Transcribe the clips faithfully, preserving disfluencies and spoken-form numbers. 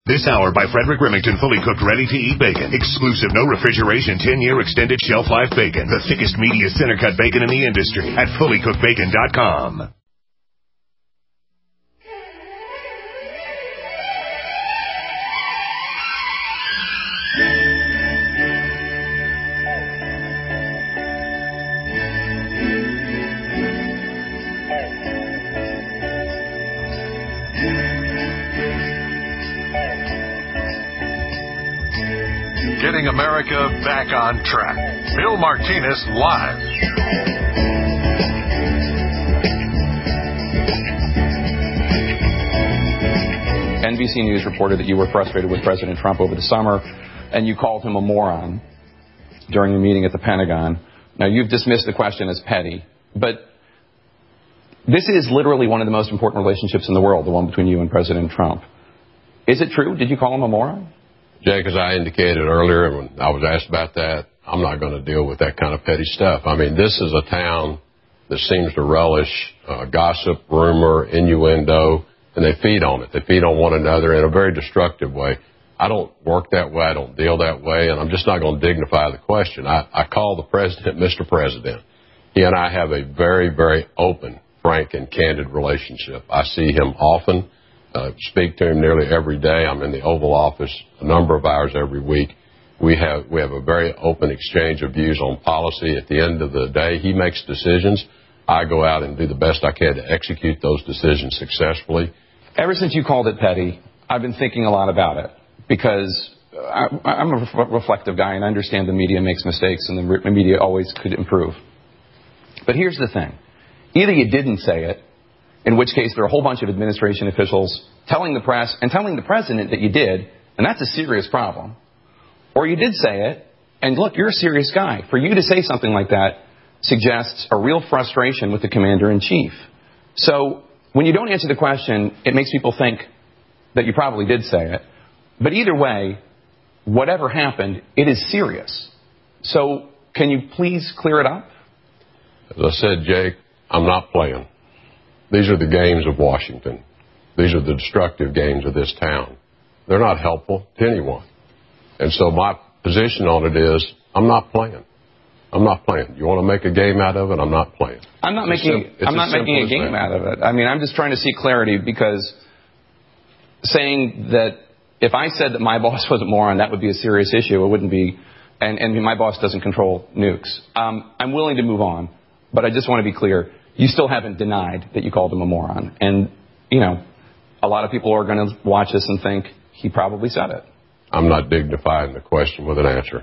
This hour by Frederick Remington, fully cooked, ready-to-eat bacon. Exclusive, no refrigeration, ten-year extended shelf life bacon. The thickest, meatiest, center-cut bacon in the industry at fully cooked bacon dot com. Getting America back on track. Bill Martinez live. N B C News reported that you were frustrated with President Trump over the summer, and you called him a moron during a meeting at the Pentagon. Now, you've dismissed the question as petty, but this is literally one of the most important relationships in the world, the one between you and President Trump. Is it true? Did you call him a moron? Jake, as I indicated earlier when I was asked about that, I'm not going to deal with that kind of petty stuff. I mean, this is a town that seems to relish uh, gossip, rumor, innuendo, and they feed on it. They feed on one another in a very destructive way. I don't work that way. I don't deal that way, and I'm just not going to dignify the question. I, I call the president Mister President. He and I have a very, very open, frank, and candid relationship. I see him often. Uh, speak to him nearly every day. I'm in the Oval Office a number of hours every week. We have we have a very open exchange of views on policy. At the end of the day, he makes decisions. I go out and do the best I can to execute those decisions successfully. Ever since you called it petty, I've been thinking a lot about it because I, I'm a re- reflective guy and I understand the media makes mistakes and the re- media always could improve. But here's the thing. Either you didn't say it, in which case there are a whole bunch of administration officials telling the press and telling the president that you did, and that's a serious problem. Or you did say it, and look, you're a serious guy. For you to say something like that suggests a real frustration with the commander-in-chief. So when you don't answer the question, it makes people think that you probably did say it. But either way, whatever happened, it is serious. So can you please clear it up? As I said, Jake, I'm not playing. These are the games of Washington. These are the destructive games of this town. They're not helpful to anyone. And so my position on it is, I'm not playing. I'm not playing. You want to make a game out of it? I'm not playing. I'm not it's making. Sim- I'm not making a game that. out of it. I mean, I'm just trying to seek clarity because saying that if I said that my boss was a moron, that would be a serious issue. It wouldn't be. And, and my boss doesn't control nukes. Um, I'm willing to move on, but I just want to be clear. You still haven't denied that you called him a moron. And, you know, a lot of people are going to watch this and think he probably said it. I'm not dignifying the question with an answer.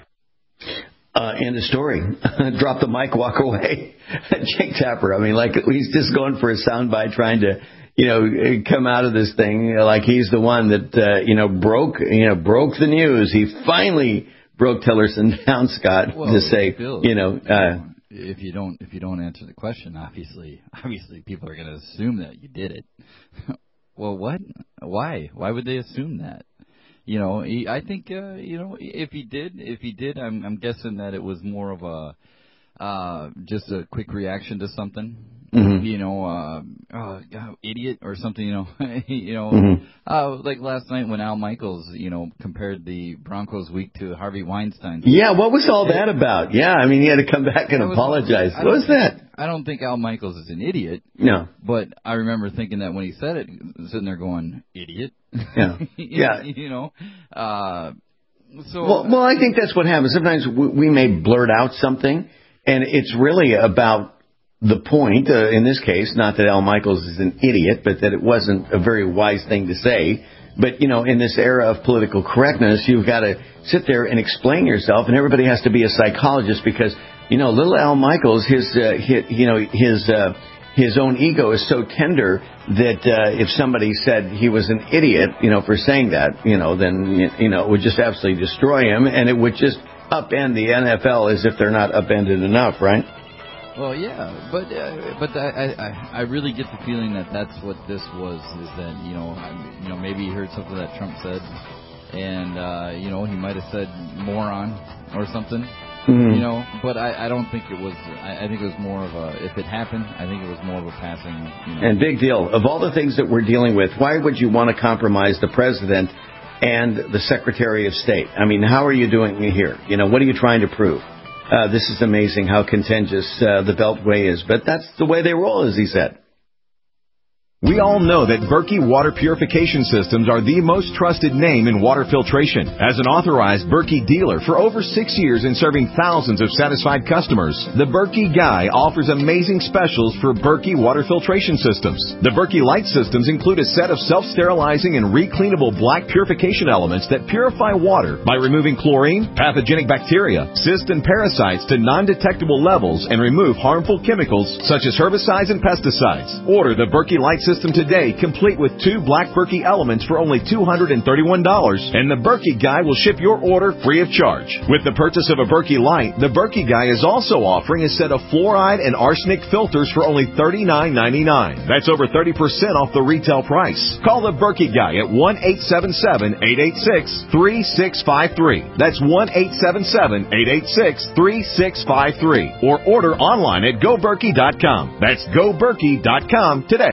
Uh, end of story. Drop the mic, walk away. Jake Tapper, I mean, like, he's just going for a soundbite trying to, you know, come out of this thing like he's the one that, uh, you know, broke, you know, broke the news. He finally broke Tillerson down, Scott, well, to say, Bill, you know, uh, if you don't if you don't answer the question, obviously, obviously people are going to assume that you did it. Well, what? Why? Why would they assume that? You know, he, I think uh, you know if he did, if he did, I'm, I'm guessing that it was more of a uh, just a quick reaction to something. Mm-hmm. You know, uh, oh, idiot or something. You know, you know, mm-hmm. uh, like last night when Al Michaels, you know, compared the Broncos week to Harvey Weinstein. Yeah, what was all that about? Yeah, I mean, he had to come back and apologize. What was that? I don't think Al Michaels is an idiot. No. But I remember thinking that when he said it, sitting there going, idiot. Yeah. Yeah. You know, uh, so. Well, well, I think that's what happens. Sometimes we, we may blurt out something, and it's really about the point, uh, in this case, not that Al Michaels is an idiot, but that it wasn't a very wise thing to say. But, you know, in this era of political correctness, you've got to sit there and explain yourself, and everybody has to be a psychologist because, you know, little Al Michaels, his, uh, his you know, his uh, his own ego is so tender that uh, if somebody said he was an idiot, you know, for saying that, you know, then, you know, it would just absolutely destroy him, and it would just upend the N F L as if they're not upended enough, right? Well, yeah, but uh, but I, I I really get the feeling that that's what this was. Is that you know I, you know maybe he heard something that Trump said, and uh, you know he might have said moron or something. Mm-hmm. You know, but I, I don't think it was. I, I think it was more of a. If it happened, I think it was more of a passing. You know. And big deal. Of all the things that we're dealing with, why would you want to compromise the president and the Secretary of State. I mean, how are you doing here? You know, what are you trying to prove? Uh, this is amazing how contentious uh, the Beltway is, but that's the way they roll, as he said. We all know that Berkey Water Purification Systems are the most trusted name in water filtration. As an authorized Berkey dealer for over six years and serving thousands of satisfied customers, the Berkey Guy offers amazing specials for Berkey Water Filtration Systems. The Berkey Light Systems include a set of self-sterilizing and recleanable black purification elements that purify water by removing chlorine, pathogenic bacteria, cysts, and parasites to non-detectable levels and remove harmful chemicals such as herbicides and pesticides. Order the Berkey Light System today, complete with two black Berkey elements for only two hundred thirty-one dollars, and the Berkey Guy will ship your order free of charge. With the purchase of a Berkey Light, the Berkey Guy is also offering a set of fluoride and arsenic filters for only thirty-nine ninety-nine. That's over thirty percent off the retail price. Call the Berkey Guy at one eight seven seven, eight eight six, three six five three. That's one eight seven seven, eight eight six, three six five three. Or order online at go berkey dot com. That's go berkey dot com today.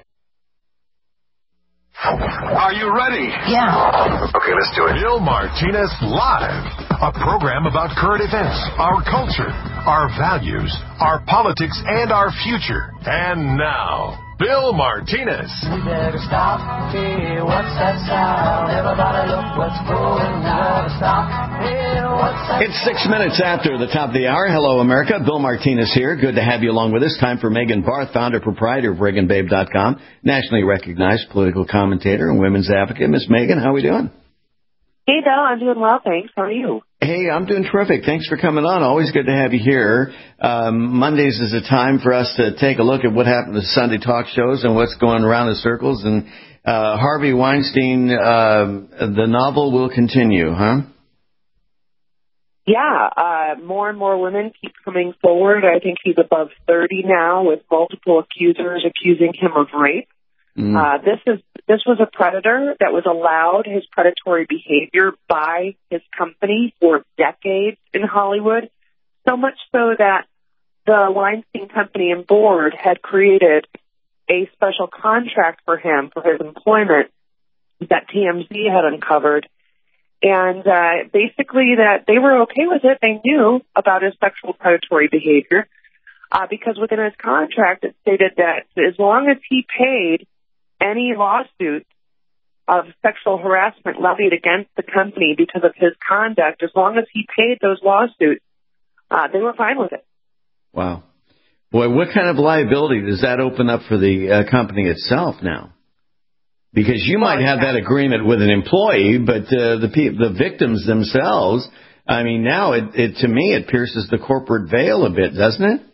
Are you ready? Yeah. Okay, let's do it. Bill Martinez Live, a program about current events, our culture, our values, our politics, and our future. And now, Bill Martinez. We better stop. Hey, what's that sound? Everybody look what's going on. Stop. Hey, what's that It's six minutes after the top of the hour. Hello, America. Bill Martinez here. Good to have you along with us. Time for Megan Barth, founder, proprietor of Reagan Babe dot com, nationally recognized political commentator and women's advocate. Miss Megan, how are we doing? Hey, Bill. I'm doing well, thanks. How are you? Hey, I'm doing terrific. Thanks for coming on. Always good to have you here. Um, Mondays is a time for us to take a look at what happened to Sunday talk shows and what's going around the circles. And uh, Harvey Weinstein, uh, the novel will continue, huh? Yeah, uh, more and more women keep coming forward. I think he's above thirty now, with multiple accusers accusing him of rape. Mm. Uh, this is this was a predator that was allowed his predatory behavior by his company for decades in Hollywood, so much so that the Weinstein Company and board had created a special contract for him for his employment that T M Z had uncovered. And uh, basically that they were okay with it. They knew about his sexual predatory behavior uh, because within his contract it stated that as long as he paid any lawsuit of sexual harassment levied against the company because of his conduct, as long as he paid those lawsuits, uh, they were fine with it. Wow. Boy, what kind of liability does that open up for the uh, company itself now? Because you might have that agreement with an employee, but uh, the pe- the victims themselves, I mean, now it, it to me it pierces the corporate veil a bit, doesn't it?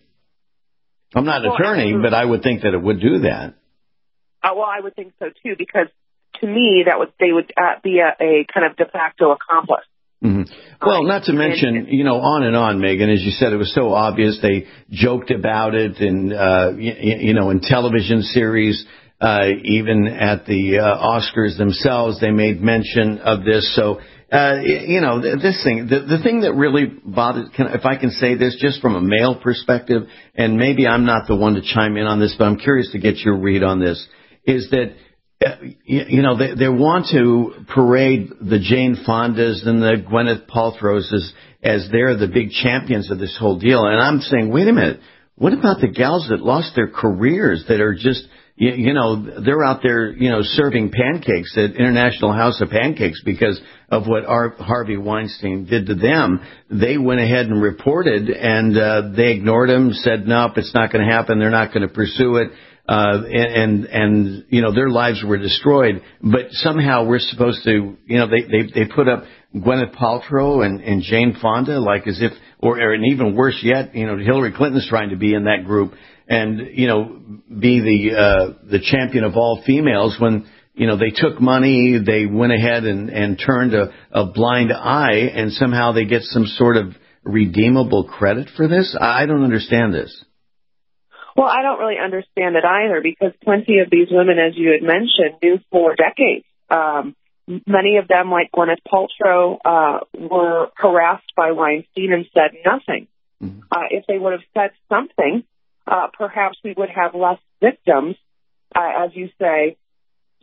I'm not an well, attorney, absolutely. but I would think that it would do that. Uh, well, I would think so too, because to me that would they would uh, be a, a kind of de facto accomplice. Mm-hmm. Well, not to mention, you know, on and on, Megan. As you said, it was so obvious. They joked about it, in uh, you, you know, in television series. Uh, even at the uh, Oscars themselves, they made mention of this. So, uh, you know, this thing, the, the thing that really bothers, can, if I can say this, just from a male perspective, and maybe I'm not the one to chime in on this, but I'm curious to get your read on this, is that, uh, you, you know, they, they want to parade the Jane Fondas and the Gwyneth Paltrows as, as they're the big champions of this whole deal. And I'm saying, wait a minute, what about the gals that lost their careers, that are just, You, you know, they're out there, you know, serving pancakes at International House of Pancakes because of what Ar- Harvey Weinstein did to them. They went ahead and reported, and uh, they ignored him, said, nope, it's not going to happen. They're not going to pursue it. Uh, and, and, and, you know, their lives were destroyed. But somehow we're supposed to, you know, they, they, they put up Gwyneth Paltrow and, and Jane Fonda, like as if, or, or and even worse yet, you know, Hillary Clinton's trying to be in that group. And, you know, be the uh, the champion of all females when, you know, they took money, they went ahead and, and turned a, a blind eye, and somehow they get some sort of redeemable credit for this? I don't understand this. Well, I don't really understand it either, because plenty of these women, as you had mentioned, knew for decades. Um, many of them, like Gwyneth Paltrow, uh, were harassed by Weinstein and said nothing. Mm-hmm. Uh, if they would have said something, Uh, perhaps we would have less victims, uh, as you say,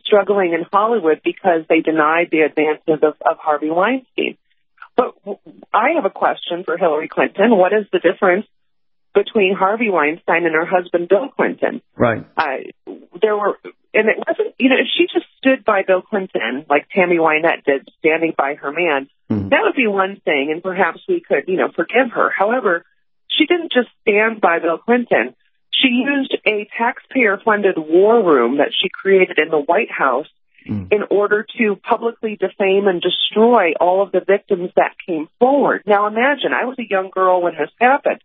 struggling in Hollywood because they denied the advances of, of Harvey Weinstein. But I have a question for Hillary Clinton. What is the difference between Harvey Weinstein and her husband, Bill Clinton? Right. Uh, there were, and it wasn't, you know, if she just stood by Bill Clinton, like Tammy Wynette did, standing by her man, mm-hmm. that would be one thing, and perhaps we could, you know, forgive her. However, she didn't just stand by Bill Clinton. She used a taxpayer-funded war room that she created in the White House mm. in order to publicly defame and destroy all of the victims that came forward. Now imagine, I was a young girl when this happened.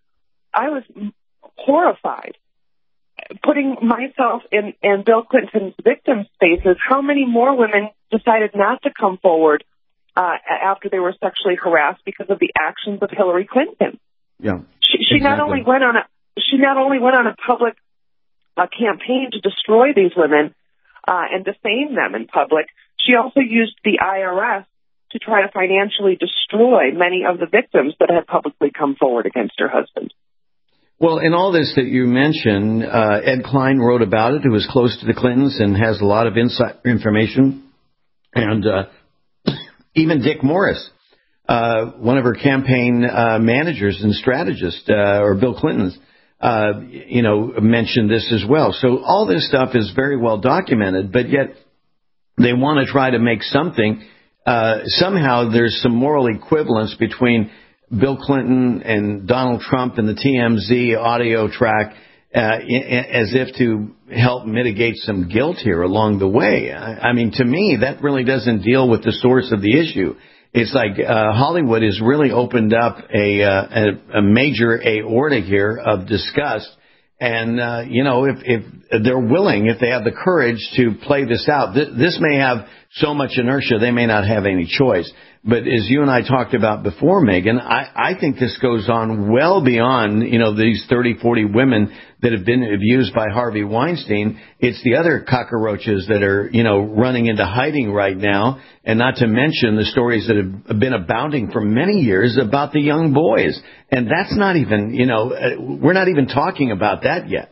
I was horrified. Putting myself in, in Bill Clinton's victim spaces, how many more women decided not to come forward uh, after they were sexually harassed because of the actions of Hillary Clinton? Yeah, she, she exactly. not only went on a she not only went on a public uh, campaign to destroy these women uh, and defame them in public. She also used the I R S to try to financially destroy many of the victims that had publicly come forward against her husband. Well, in all this that you mentioned, uh, Ed Klein wrote about it, who was close to the Clintons and has a lot of inside information. And uh, even Dick Morris, uh, one of her campaign uh, managers and strategists, uh, or Bill Clinton's, uh, you know, mentioned this as well. So all this stuff is very well documented, but yet they want to try to make something. Uh, somehow there's some moral equivalence between Bill Clinton and Donald Trump and the T M Z audio track, uh, as if to help mitigate some guilt here along the way. I mean, to me, that really doesn't deal with the source of the issue. It's like uh, Hollywood has really opened up a, uh, a, a major aorta here of disgust. And, uh, you know, if, if they're willing, if they have the courage to play this out, th- this may have so much inertia, they may not have any choice. But as you and I talked about before, Megan, I, I think this goes on well beyond, you know, these thirty, forty women that have been abused by Harvey Weinstein. It's the other cockroaches that are, you know, running into hiding right now. And not to mention the stories that have been abounding for many years about the young boys. And that's not even, you know, we're not even talking about that yet.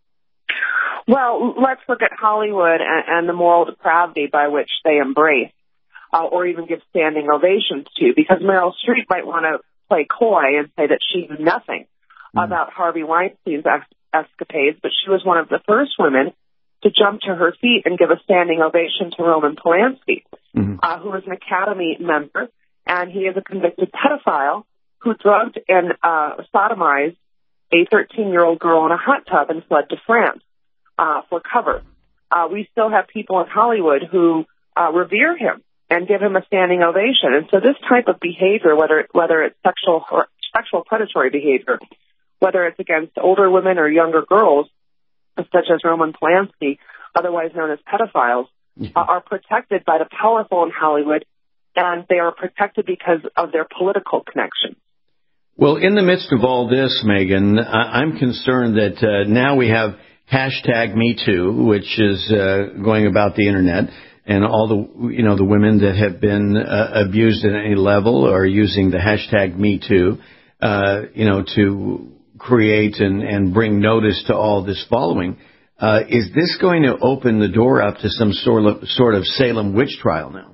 Well, let's look at Hollywood and, and the moral depravity by which they embrace. Uh, or even give standing ovations to, because Meryl Streep might want to play coy and say that she knew nothing mm. about Harvey Weinstein's ex- escapades, but she was one of the first women to jump to her feet and give a standing ovation to Roman Polanski, mm-hmm. uh, who is an Academy member, and he is a convicted pedophile who drugged and uh, sodomized a thirteen-year-old girl in a hot tub and fled to France uh, for cover. Uh, we still have people in Hollywood who uh, revere him and give him a standing ovation. And so this type of behavior, whether whether it's sexual or sexual predatory behavior, whether it's against older women or younger girls, such as Roman Polanski, otherwise known as pedophiles, mm-hmm. uh, are protected by the powerful in Hollywood, and they are protected because of their political connections. Well, in the midst of all this, Megan, I'm concerned that uh, now we have hashtag Me Too, which is uh, going about the Internet. And all the, you know, the women that have been uh, abused at any level are using the hashtag Me Too, uh, you know, to create and, and bring notice to all this following. Uh, is this going to open the door up to some sort of, sort of Salem witch trial now?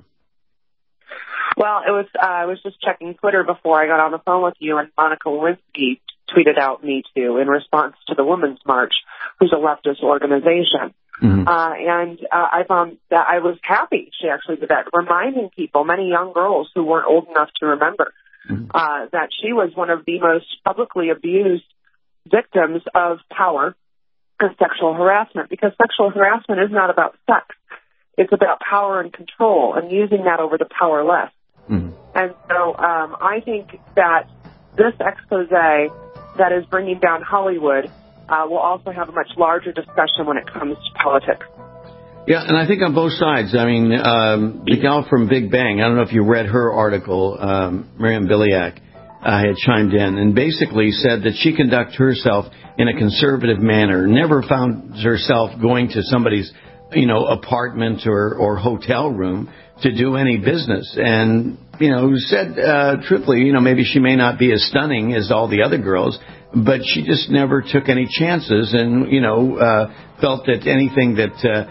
Well, it was, uh, I was just checking Twitter before I got on the phone with you, and Monica Lewinsky tweeted out Me Too in response to the Women's March, who's a leftist organization. Mm-hmm. Uh, and uh, I found that I was happy she actually did that, reminding people, many young girls who weren't old enough to remember, mm-hmm. uh, that she was one of the most publicly abused victims of power and sexual harassment, because sexual harassment is not about sex. It's about power and control and using that over the powerless. Mm-hmm. And so um, I think that this expose that is bringing down Hollywood Uh, we'll also have a much larger discussion when it comes to politics. Yeah, and I think on both sides. I mean, um, the gal from Big Bang, I don't know if you read her article, um, Miriam Biliak, uh, had chimed in and basically said that she conducts herself in a conservative manner, never found herself going to somebody's, you know, apartment or, or hotel room to do any business. And, you know, said uh, truthfully, you know, maybe she may not be as stunning as all the other girls, but she just never took any chances and, you know, uh, felt that anything that uh,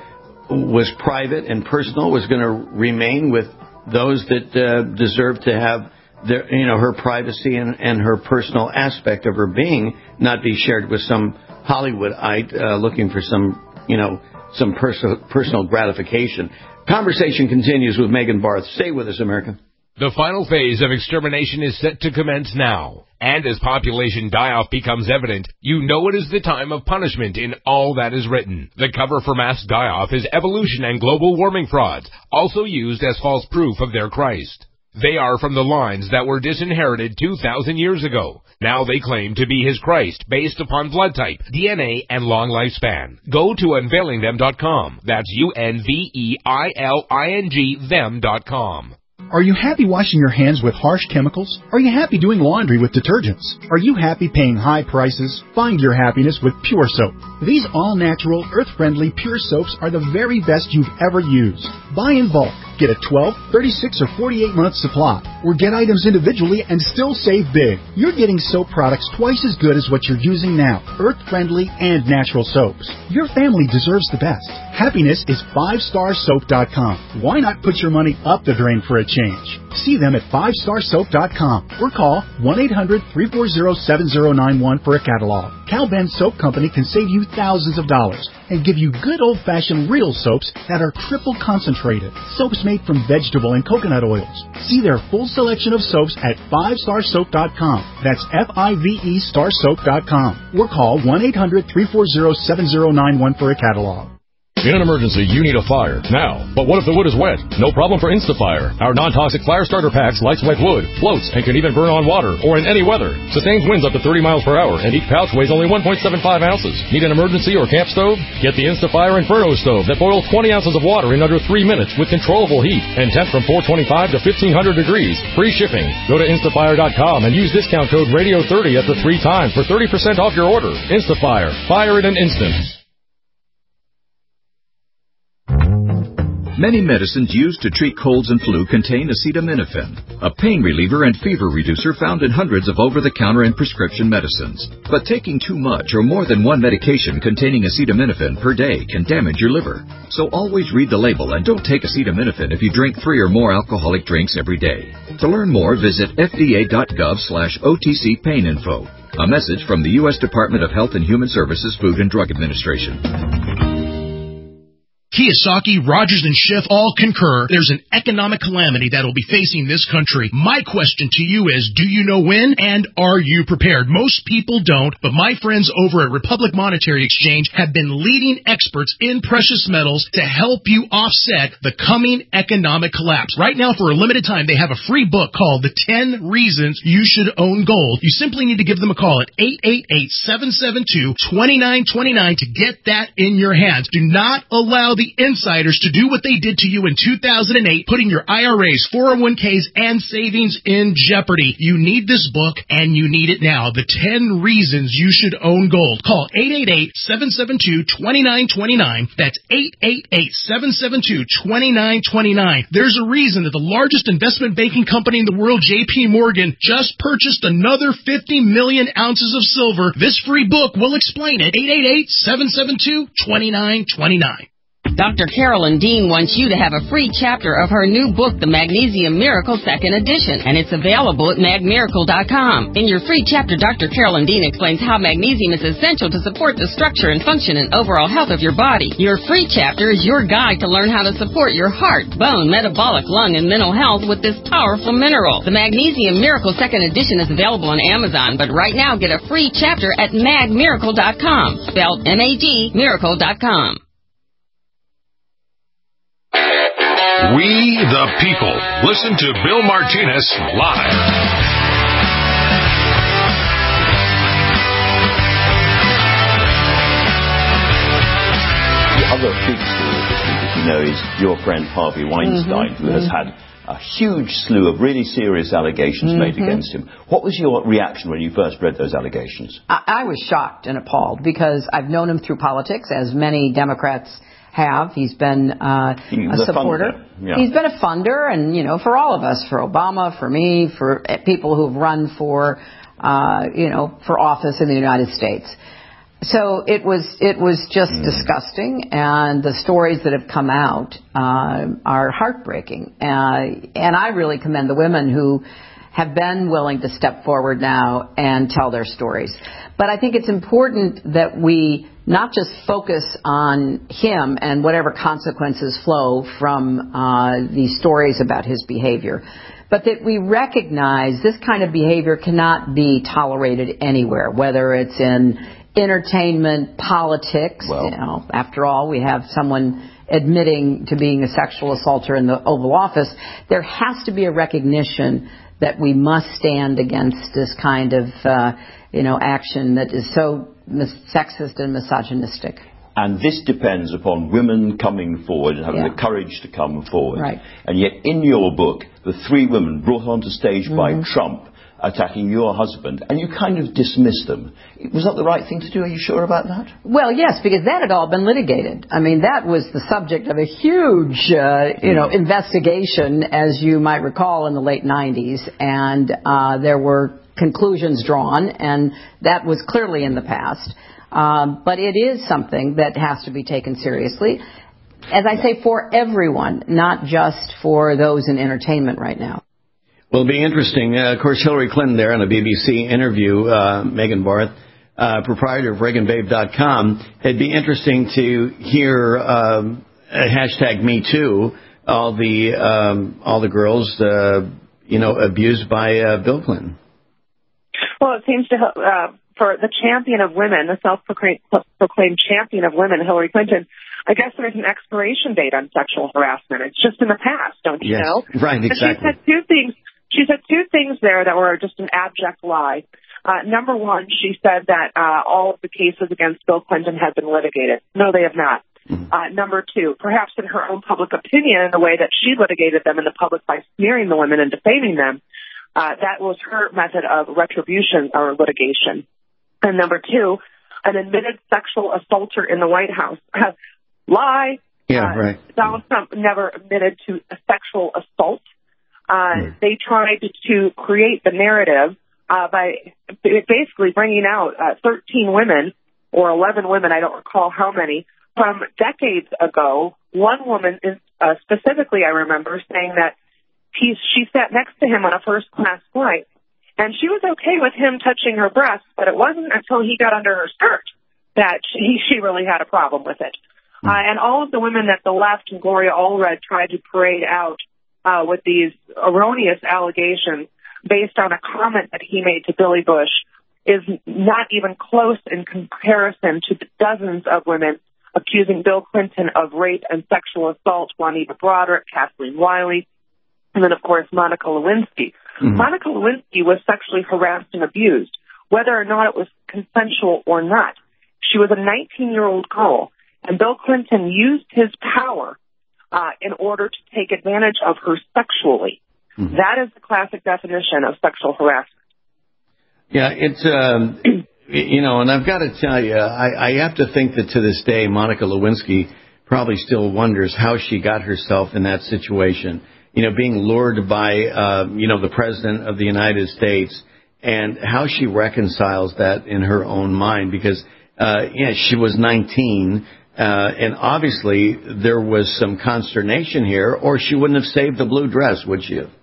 was private and personal, was going to remain with those that uh, deserve to have their, you know, her privacy and, and her personal aspect of her being not be shared with some Hollywoodite uh, looking for some, you know, some personal personal gratification. Conversation continues with Megan Barth. Stay with us, America. The final phase of extermination is set to commence now. And as population die-off becomes evident, you know it is the time of punishment in all that is written. The cover for mass die-off is evolution and global warming frauds, also used as false proof of their Christ. They are from the lines that were disinherited two thousand years ago. Now they claim to be his Christ based upon blood type, D N A, and long lifespan. Go to unveiling them dot com. That's U N V E I L I N G them dot com. Are you happy washing your hands with harsh chemicals? Are you happy doing laundry with detergents? Are you happy paying high prices? Find your happiness with Pure Soap. These all-natural, earth-friendly Pure Soaps are the very best you've ever used. Buy in bulk. Get a twelve, thirty-six, or forty-eight month supply. Or get items individually and still save big. You're getting soap products twice as good as what you're using now. Earth-friendly and natural soaps. Your family deserves the best. Happiness is five star soap dot com. Why not put your money up the drain for a change? See them at five star soap dot com or call one eight hundred, three four zero, seven zero nine one for a catalog. Cal Ben Soap Company can save you thousands of dollars and give you good old-fashioned real soaps that are triple concentrated. Soaps made from vegetable and coconut oils. See their full selection of soaps at five star soap dot com. That's F I V E star soap dot com. Or call one eight hundred, three four zero, seven zero nine one for a catalog. In an emergency, you need a fire now. But what if the wood is wet? No problem for InstaFire. Our non-toxic fire starter packs lights wet wood, floats, and can even burn on water or in any weather. Sustains winds up to thirty miles per hour, and each pouch weighs only one point seven five ounces. Need an emergency or camp stove? Get the InstaFire Inferno stove that boils twenty ounces of water in under three minutes with controllable heat and temp from four twenty-five to fifteen hundred degrees. Free shipping. Go to instafire dot com and use discount code radio thirty after three times for thirty percent off your order. InstaFire. Fire in an instant. Many medicines used to treat colds and flu contain acetaminophen, a pain reliever and fever reducer found in hundreds of over-the-counter and prescription medicines. But taking too much or more than one medication containing acetaminophen per day can damage your liver. So always read the label and don't take acetaminophen if you drink three or more alcoholic drinks every day. To learn more, visit F D A dot gov slash O T C pain info. A message from the U S Department of Health and Human Services Food and Drug Administration. Kiyosaki, Rogers, and Schiff all concur there's an economic calamity that will be facing this country. My question to you is, do you know when, and are you prepared? Most people don't, but my friends over at Republic Monetary Exchange have been leading experts in precious metals to help you offset the coming economic collapse. Right now, for a limited time, they have a free book called The ten Reasons You Should Own Gold. You simply need to give them a call at eight eight eight, seven seven two, two nine two nine to get that in your hands. Do not allow the insiders to do what they did to you in two thousand eight, putting your I R As, four oh one k's, and savings in jeopardy. You need this book, and you need it now. The ten Reasons You Should Own Gold. Call eight eight eight, seven seven two, two nine two nine. That's eight eight eight, seven seven two, two nine two nine. There's a reason that the largest investment banking company in the world, J P Morgan, just purchased another fifty million ounces of silver. This free book will explain it. eight eight eight, seven seven two, two nine two nine. Doctor Carolyn Dean wants you to have a free chapter of her new book, The Magnesium Miracle Second Edition, and it's available at mag miracle dot com. In your free chapter, Doctor Carolyn Dean explains how magnesium is essential to support the structure and function and overall health of your body. Your free chapter is your guide to learn how to support your heart, bone, metabolic, lung, and mental health with this powerful mineral. The Magnesium Miracle Second Edition is available on Amazon, but right now get a free chapter at mag miracle dot com, spelled M A G miracle dot com. We the people. Listen to Bill Martinez live. The other big story this week, as you know, is your friend Harvey Weinstein, mm-hmm. who has had a huge slew of really serious allegations mm-hmm. made against him. What was your reaction when you first read those allegations? I, I was shocked and appalled because I've known him through politics, as many Democrats have. He's been uh, a supporter. Yeah. He's been a funder, and, you know, for all of us, for Obama, for me, for people who've run for, uh, you know, for office in the United States. So it was it was just mm. disgusting, and the stories that have come out uh, are heartbreaking. Uh, and I really commend the women who have been willing to step forward now and tell their stories. But I think it's important that we not just focus on him and whatever consequences flow from uh, these stories about his behavior, but that we recognize this kind of behavior cannot be tolerated anywhere, whether it's in entertainment, politics. Well, you know, after all, we have someone admitting to being a sexual assaulter in the Oval Office. There has to be a recognition that we must stand against this kind of, uh, you know, action that is so mis- sexist and misogynistic. And this depends upon women coming forward and having yeah. the courage to come forward. Right. And yet, in your book, the three women brought onto stage mm-hmm. by Trump attacking your husband, and you kind of dismissed them. Was that the right thing to do? Are you sure about that? Well, yes, because that had all been litigated. I mean, that was the subject of a huge, uh, you know, investigation, as you might recall, in the late nineties, and uh, there were conclusions drawn, and that was clearly in the past. Um, but it is something that has to be taken seriously, as I say, for everyone, not just for those in entertainment right now. Well, it'll be interesting. Uh, of course, Hillary Clinton there in a B B C interview, uh, Megan Barth, uh, proprietor of Reagan Babe dot com. It'd be interesting to hear um, hashtag Me Too, all the um, all the girls, uh, you know, abused by uh, Bill Clinton. Well, it seems to uh, for the champion of women, the self-proclaimed proclaimed champion of women, Hillary Clinton. I guess there's an expiration date on sexual harassment. It's just in the past, don't you yes, know? Right, exactly. She said two things. She said two things there that were just an abject lie. Uh, number one, she said that uh, all of the cases against Bill Clinton had been litigated. No, they have not. Mm-hmm. Uh, number two, perhaps in her own public opinion, the way that she litigated them in the public by smearing the women and defaming them, uh, that was her method of retribution or litigation. And number two, an admitted sexual assaulter in the White House. Lie. Yeah, uh, right. Donald Trump never admitted to a sexual assault. Uh, they tried to create the narrative uh, by basically bringing out uh, thirteen women or eleven women, I don't recall how many, from decades ago. One woman is, uh, specifically, I remember, saying that he, she sat next to him on a first-class flight, and she was okay with him touching her breasts, but it wasn't until he got under her skirt that she, she really had a problem with it. Uh, and all of the women that the left and Gloria Allred tried to parade out Uh, with these erroneous allegations based on a comment that he made to Billy Bush is not even close in comparison to the dozens of women accusing Bill Clinton of rape and sexual assault, Juanita Broaddrick, Kathleen Wiley, and then, of course, Monica Lewinsky. Mm-hmm. Monica Lewinsky was sexually harassed and abused, whether or not it was consensual or not. She was a nineteen-year-old girl, and Bill Clinton used his power Uh, in order to take advantage of her sexually. Mm-hmm. That is the classic definition of sexual harassment. Yeah, it's, um, you know, and I've got to tell you, I, I have to think that to this day, Monica Lewinsky probably still wonders how she got herself in that situation. You know, being lured by, uh, you know, the President of the United States, and how she reconciles that in her own mind, because, uh, yeah, she was nineteen. Uh, and obviously there was some consternation here, or she wouldn't have saved the blue dress, would she have?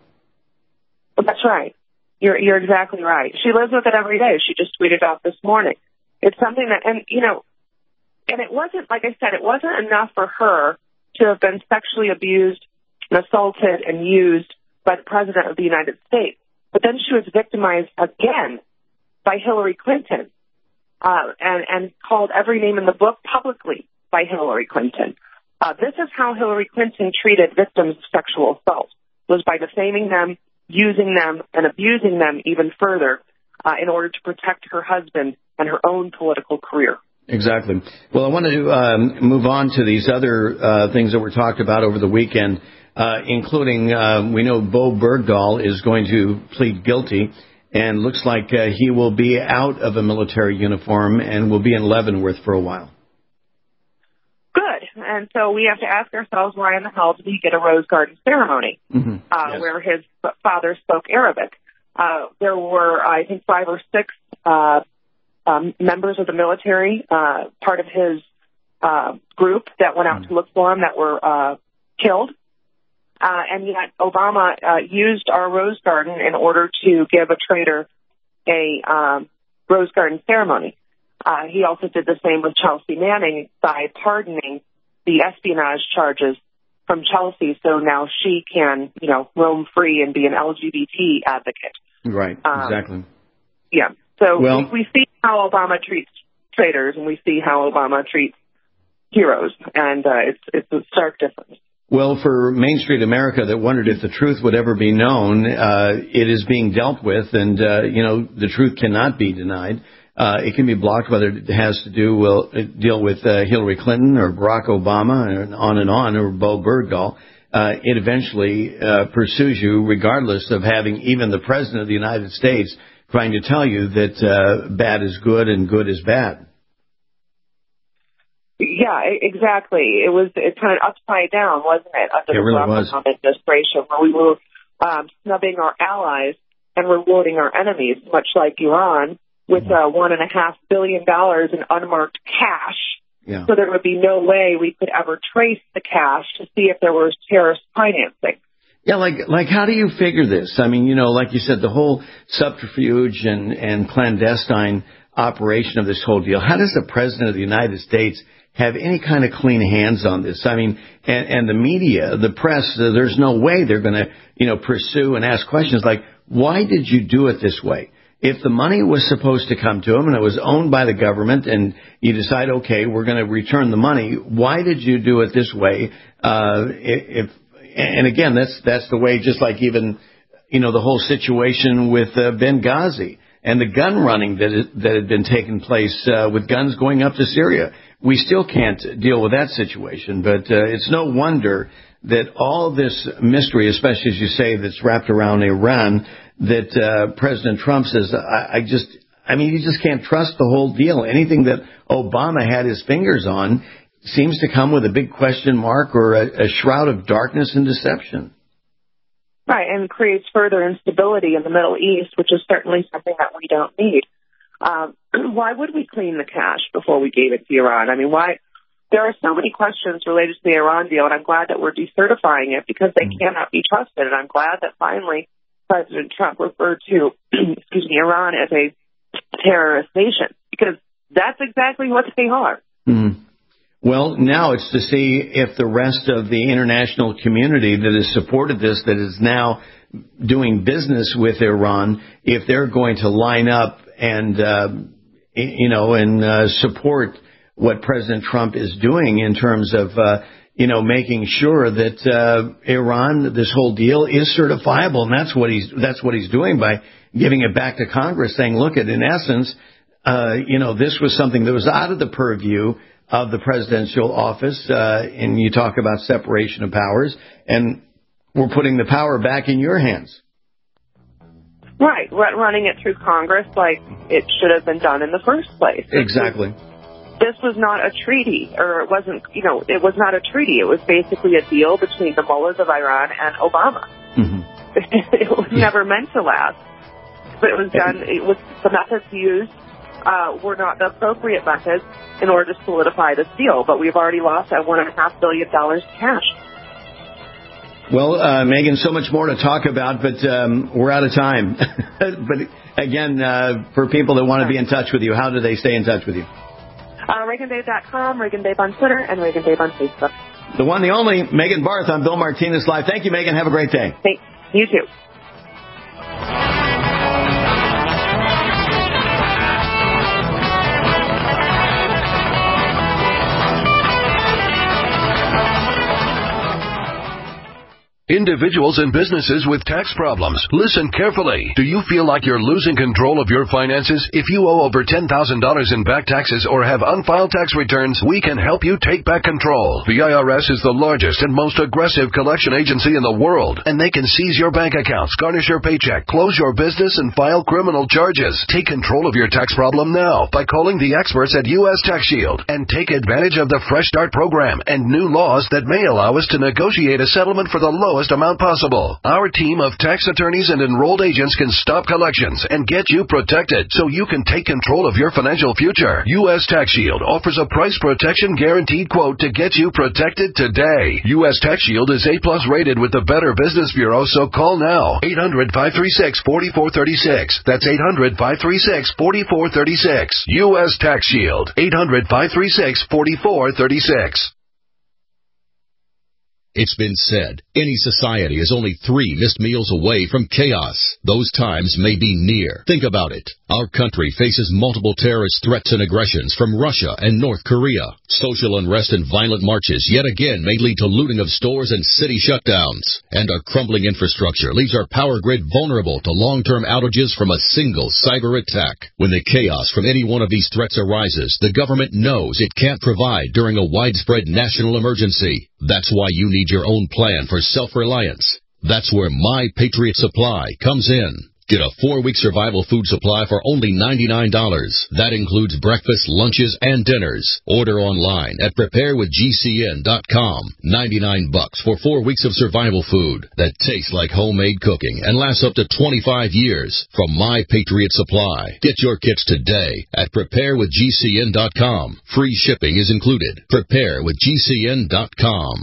Well, that's right. You're, you're exactly right. She lives with it every day. She just tweeted out this morning. It's something that, and you know, and it wasn't, like I said, it wasn't enough for her to have been sexually abused and assaulted and used by the President of the United States. But then she was victimized again by Hillary Clinton, uh, and, and called every name in the book publicly by Hillary Clinton. Uh, this is how Hillary Clinton treated victims of sexual assault, was by defaming them, using them, and abusing them even further uh, in order to protect her husband and her own political career. Exactly. Well, I want to um, move on to these other uh, things that were talked about over the weekend, uh, including uh, we know Bo Bergdahl is going to plead guilty, and looks like uh, he will be out of a military uniform and will be in Leavenworth for a while. Good. And so we have to ask ourselves, why in the hell did he get a Rose Garden ceremony mm-hmm. uh, yes. where his father spoke Arabic? Uh, there were, I think, five or six uh, um, members of the military, uh, part of his uh, group that went out to look for him that were uh, killed. Uh, and yet Obama uh, used our Rose Garden in order to give a traitor a um, Rose Garden ceremony. Uh, he also did the same with Chelsea Manning by pardoning the espionage charges from Chelsea, so now she can, you know, roam free and be an L G B T advocate. Right, um, exactly. Yeah, so well, we, we see how Obama treats traitors, and we see how Obama treats heroes, and uh, it's it's a stark difference. Well, for Main Street America that wondered if the truth would ever be known, uh, it is being dealt with, and, uh, you know, the truth cannot be denied. Uh, it can be blocked, whether it has to do will deal with uh, Hillary Clinton or Barack Obama and on and on, or Bo Bergdahl. Uh, it eventually uh, pursues you regardless of having even the President of the United States trying to tell you that uh, bad is good and good is bad. Yeah, exactly. It was it's kind of upside down, wasn't it, under it the really Obama administration, where we were um, snubbing our allies and rewarding our enemies, much like Iran, with uh, one and a half billion dollars in unmarked cash. Yeah. So there would be no way we could ever trace the cash to see if there was terrorist financing. Yeah, like like how do you figure this? I mean, you know, like you said, the whole subterfuge and, and clandestine operation of this whole deal. How does the President of the United States have any kind of clean hands on this? I mean, and, and the media, the press, uh, there's no way they're going to, you know, pursue and ask questions like, why did you do it this way? If the money was supposed to come to them and it was owned by the government and you decide, okay, we're going to return the money, why did you do it this way? Uh, if, and again, that's, that's the way, just like even, you know, the whole situation with uh, Benghazi and the gun running that, is, that had been taking place uh, with guns going up to Syria. We still can't deal with that situation, but uh, it's no wonder that all this mystery, especially as you say, that's wrapped around Iran, that uh, President Trump says, I, I just, I mean, you just can't trust the whole deal. Anything that Obama had his fingers on seems to come with a big question mark or a, a shroud of darkness and deception. Right, and creates further instability in the Middle East, which is certainly something that we don't need. Um, why would we clean the cash before we gave it to Iran? I mean, why? There are so many questions related to the Iran deal, and I'm glad that we're decertifying it because they cannot be trusted. And I'm glad that finally President Trump referred to, excuse me, Iran as a terrorist nation, because that's exactly what they are. Mm-hmm. Well, now it's to see if the rest of the international community that has supported this, that is now doing business with Iran, if they're going to line up and, uh, you know, and uh, support what President Trump is doing in terms of, uh, you know, making sure that uh, Iran, this whole deal, is certifiable, and that's what he's that's what he's doing by giving it back to Congress, saying, look, at in essence, uh, you know, this was something that was out of the purview of the presidential office, uh, and you talk about separation of powers, and we're putting the power back in your hands. Right, running it through Congress like it should have been done in the first place. Exactly. This was not a treaty, or it wasn't, you know, it was not a treaty. It was basically a deal between the mullahs of Iran and Obama. Mm-hmm. It was never meant to last, but it was done, it was, the methods used uh, were not the appropriate methods in order to solidify this deal, but we've already lost that one and a half billion dollars cash. Well, uh, Megan, so much more to talk about, but um, we're out of time. But again, uh, for people that want to be in touch with you, how do they stay in touch with you? Uh, Reagan Babe dot com, Reagan Babe on Twitter, and Reagan Babe on Facebook. The one, the only, Megan Barth on Bill Martinez Live. Thank you, Megan. Have a great day. Thanks. You too. Individuals and businesses with tax problems, listen carefully. Do you feel like you're losing control of your finances? If you owe over ten thousand dollars in back taxes or have unfiled tax returns, we can help you take back control. The I R S is the largest and most aggressive collection agency in the world, and they can seize your bank accounts, garnish your paycheck, close your business, and file criminal charges. Take control of your tax problem now by calling the experts at U S Tax Shield and take advantage of the Fresh Start program and new laws that may allow us to negotiate a settlement for the lowest smallest amount possible. Our team of tax attorneys and enrolled agents can stop collections and get you protected so you can take control of your financial future. U S Tax Shield offers a price protection guaranteed quote to get you protected today. U S Tax Shield is A plus rated with the Better Business Bureau, so call now. eight hundred, five three six, four four three six. That's eight hundred, five three six, four four three six. U S Tax Shield. eight hundred, five three six, four four three six. It's been said, any society is only three missed meals away from chaos. Those times may be near. Think about it. Our country faces multiple terrorist threats and aggressions from Russia and North Korea. Social unrest and violent marches yet again may lead to looting of stores and city shutdowns. And our crumbling infrastructure leaves our power grid vulnerable to long-term outages from a single cyber attack. When the chaos from any one of these threats arises, the government knows it can't provide during a widespread national emergency. That's why you need your own plan for self-reliance. That's where My Patriot Supply comes in. Get a four-week survival food supply for only ninety-nine dollars. That includes breakfast, lunches, and dinners. Order online at prepare with G C N dot com. ninety-nine bucks for four weeks of survival food that tastes like homemade cooking and lasts up to twenty-five years from My Patriot Supply. Get your kits today at prepare with G C N dot com. Free shipping is included. prepare with G C N dot com.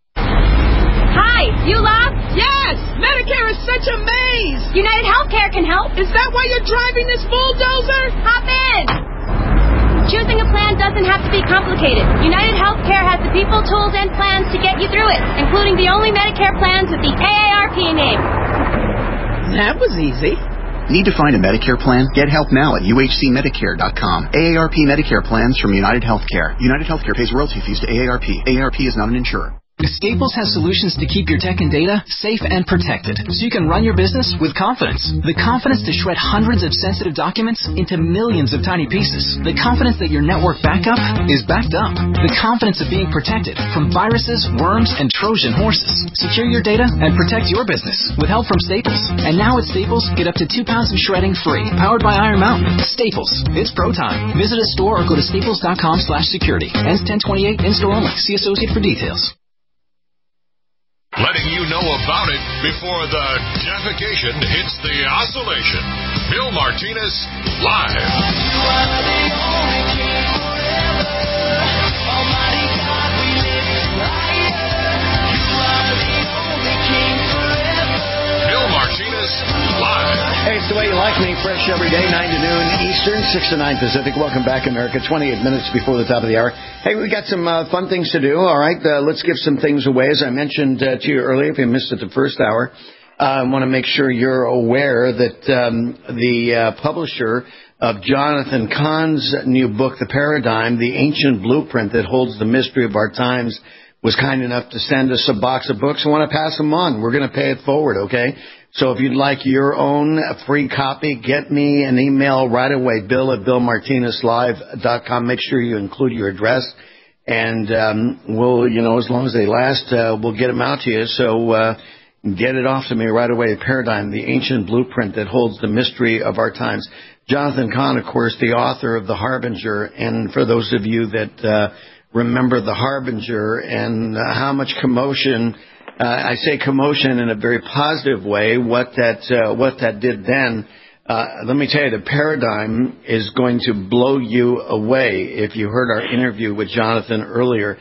Hi, you love? Yes! Medicare is such a maze! United Healthcare can help. Is that why you're driving this bulldozer? Hop in! Choosing a plan doesn't have to be complicated. United Healthcare has the people, tools, and plans to get you through it, including the only Medicare plans with the A A R P name. That was easy. Need to find a Medicare plan? Get help now at U H C Medicare dot com. A A R P Medicare plans from United Healthcare. United Healthcare pays royalty fees to A A R P. A A R P is not an insurer. Staples has solutions to keep your tech and data safe and protected, so you can run your business with confidence. The confidence to shred hundreds of sensitive documents into millions of tiny pieces. The confidence that your network backup is backed up. The confidence of being protected from viruses, worms, and Trojan horses. Secure your data and protect your business with help from Staples. And now at Staples, get up to two pounds of shredding free, powered by Iron Mountain. Staples. It's pro time. Visit a store or go to staples dot com slash security. Ends ten twenty-eight, in-store only. See associate for details. Letting you know about it before the defecation hits the oscillation. Bill Martinez, live. You are the only king forever. Almighty God, we lift higher. You are the only king forever. Bill Martinez, live. Hey, it's the way you like me. Fresh every day, nine to noon Eastern, six to nine Pacific. Welcome back, America. twenty-eight minutes before the top of the hour. Hey, we got some uh, fun things to do. All right, uh, let's give some things away. As I mentioned uh, to you earlier, if you missed it the first hour, uh, I want to make sure you're aware that um, the uh, publisher of Jonathan Cahn's new book, The Paradigm, The Ancient Blueprint That Holds the Mystery of Our Times, was kind enough to send us a box of books. I want to pass them on. We're going to pay it forward, okay? So if you'd like your own free copy, get me an email right away, Bill at Bill Martinez Live dot com. Make sure you include your address. And um, we'll, you know, as long as they last, uh, we'll get them out to you. So uh, get it off to me right away. Paradigm, the ancient blueprint that holds the mystery of our times. Jonathan Cahn, of course, the author of The Harbinger. And for those of you that uh, remember The Harbinger and uh, how much commotion, uh, I say commotion in a very positive way, what that uh, what that did then. Uh, let me tell you, The Paradigm is going to blow you away. If you heard our interview with Jonathan earlier,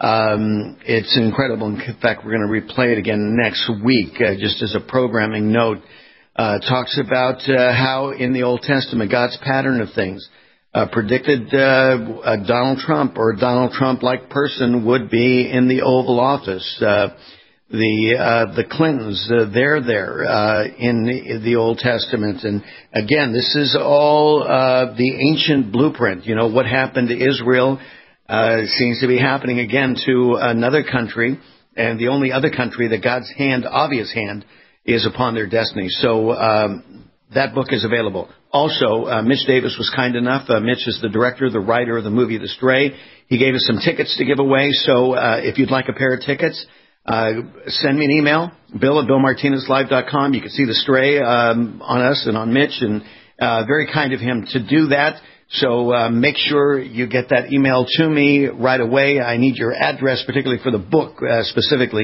um, it's incredible. In fact, we're going to replay it again next week, uh, just as a programming note. Uh, talks about uh, how in the Old Testament, God's pattern of things uh, predicted uh, uh, Donald Trump or a Donald Trump-like person would be in the Oval Office. Uh, The uh, the Clintons, uh, they're there uh, in the, the Old Testament. And again, this is all uh, the ancient blueprint. You know, what happened to Israel uh, seems to be happening again to another country. And the only other country that God's hand, obvious hand, is upon their destiny. So um, that book is available. Also, uh, Mitch Davis was kind enough. Uh, Mitch is the director, the writer of the movie The Stray. He gave us some tickets to give away. So uh, if you'd like a pair of tickets, Uh, send me an email, Bill at Bill Martinez Live dot com. You can see The Stray um, on us and on Mitch, and uh, very kind of him to do that. So uh, make sure you get that email to me right away. I need your address, particularly for the book uh, specifically.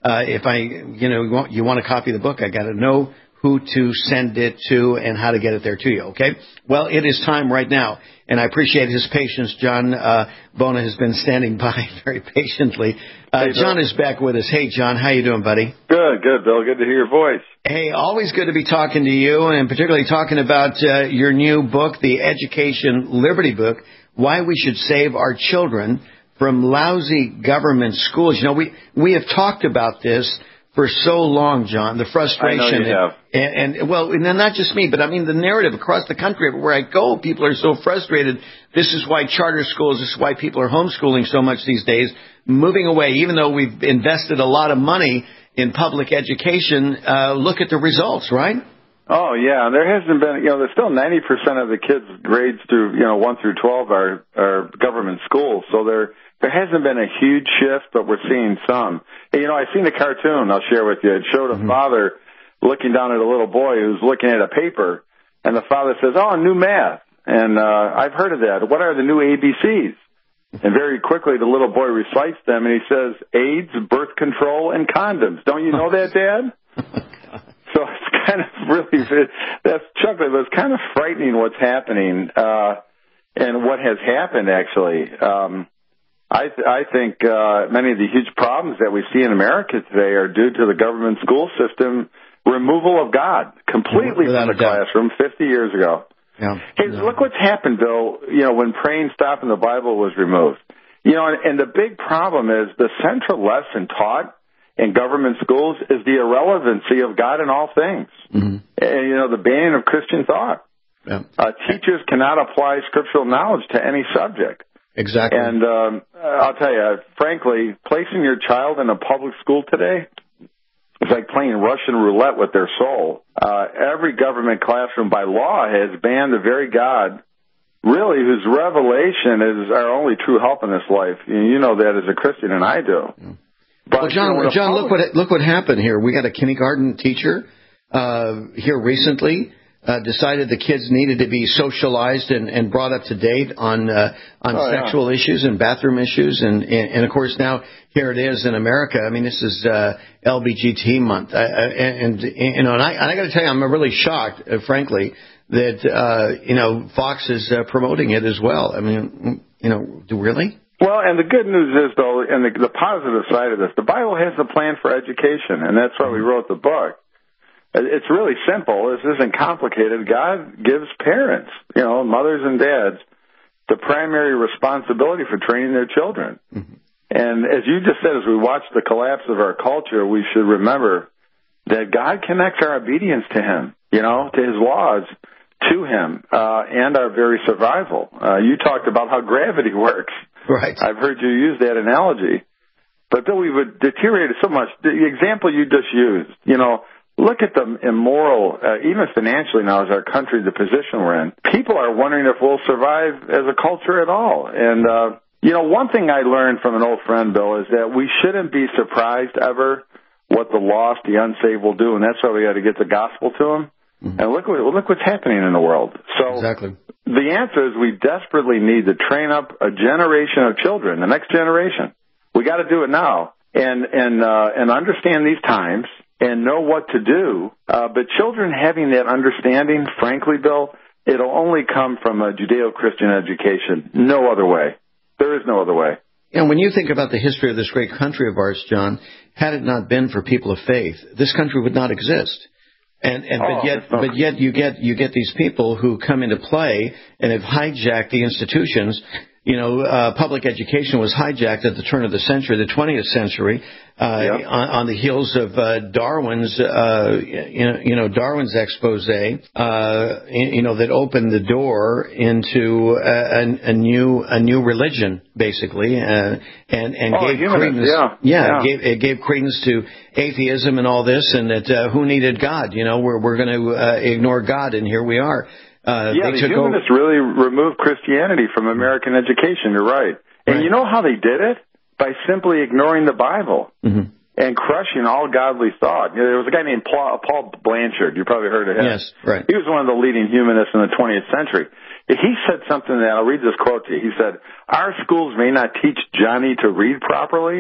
Uh, if I, you know, you want, you want a copy of the book, I got to know who to send it to and how to get it there to you, okay? Well, it is time right now, and I appreciate his patience. John uh, Bona has been standing by very patiently. Uh, hey, John is back with us. Hey, John, how you doing, buddy? Good, good, Bill. Good to hear your voice. Hey, always good to be talking to you, and particularly talking about uh, your new book, the Education Liberty Book, Why We Should Save Our Children from Lousy Government Schools. You know, we, we have talked about this for so long, John, the frustration. I know you have. And, and, well, and not just me, but I mean the narrative across the country. Where I go, people are so frustrated. This is why charter schools, this is why people are homeschooling so much these days, moving away, even though we've invested a lot of money in public education. Uh, look at the results, right? Oh, yeah. There hasn't been, you know, there's still ninety percent of the kids' grades through, you know, one through twelve are, are government schools. So there, there hasn't been a huge shift, but we're seeing some. Hey, you know, I seen a cartoon I'll share with you. It showed a mm-hmm. father looking down at a little boy who's looking at a paper, and the father says, oh, new math. And uh, I've heard of that. What are the new A B Cs? And very quickly the little boy recites them, and he says, AIDS, birth control, and condoms. Don't you know that, Dad? So it's kind of really, that's Chuck, but it's kind of frightening what's happening uh, and what has happened, actually. Um, I, th- I think uh, many of the huge problems that we see in America today are due to the government school system removal of God completely Without from the classroom fifty years ago. Yeah. Hey, no. Look what's happened, Bill, you know, when praying stop in the Bible was removed. You know, and, and the big problem is the central lesson taught in government schools is the irrelevancy of God in all things. Mm-hmm. And, you know, the banning of Christian thought. Yeah. Uh, teachers cannot apply scriptural knowledge to any subject. Exactly. And um, I'll tell you, frankly, placing your child in a public school today is like playing Russian roulette with their soul. Uh, every government classroom by law has banned the very God, really, whose revelation is our only true help in this life. You know that as a Christian, and I do. Yeah. But, well, John, you know, John, look what look what happened here. We got a kindergarten teacher uh, here recently uh, decided the kids needed to be socialized and, and brought up to date on uh, on oh, sexual yeah. issues and bathroom issues, and, and and of course now here it is in America. I mean, this is uh, L G B T month, I, I, and, and you know, and I, and I got to tell you, I'm really shocked, uh, frankly, that uh, you know Fox is uh, promoting it as well. I mean, you know, really. Well, and the good news is, though, and the, the positive side of this, the Bible has a plan for education, and that's why we wrote the book. It's really simple. This isn't complicated. God gives parents, you know, mothers and dads, the primary responsibility for training their children. Mm-hmm. And as you just said, as we watch the collapse of our culture, we should remember that God connects our obedience to Him, you know, to His laws, to Him, uh, and our very survival. Uh, you talked about how gravity works. Right. I've heard you use that analogy. But Bill, we've deteriorated so much. The example you just used, you know, look at the immoral, uh, even financially now as our country, the position we're in. People are wondering if we'll survive as a culture at all. And, uh, you know, one thing I learned from an old friend, Bill, is that we shouldn't be surprised ever what the lost, the unsaved will do. And that's why we got to get the gospel to them. Mm-hmm. And look, look what's happening in the world. So exactly. The answer is we desperately need to train up a generation of children, the next generation. We got to do it now and and uh, and understand these times and know what to do. Uh, but children having that understanding, frankly, Bill, it'll only come from a Judeo-Christian education. No other way. There is no other way. And when you think about the history of this great country of ours, John, had it not been for people of faith, this country would not exist. And, and oh, but yet, but yet, you get you get these people who come into play and have hijacked the institutions. You know, uh, public education was hijacked at the turn of the century, the twentieth century, uh, yep. on, on the heels of uh, Darwin's, uh, you, know, you know, Darwin's expose, uh, you know, that opened the door into a, a, a new a new religion, basically, uh, and and oh, gave humanist, credence, yeah, yeah, yeah. It, gave, it gave credence to atheism and all this, and that uh, who needed God? You know, we're we're going to uh, ignore God, and here we are. Uh, yeah, they the took humanists over. really removed Christianity from American education. You're right. And right. You know how they did it? By simply ignoring the Bible mm-hmm. and crushing all godly thought. You know, there was a guy named Paul, Paul Blanchard. You probably heard of him. Yes, right. He was one of the leading humanists in the twentieth century. He said something that, I'll read this quote to you. He said, our schools may not teach Johnny to read properly,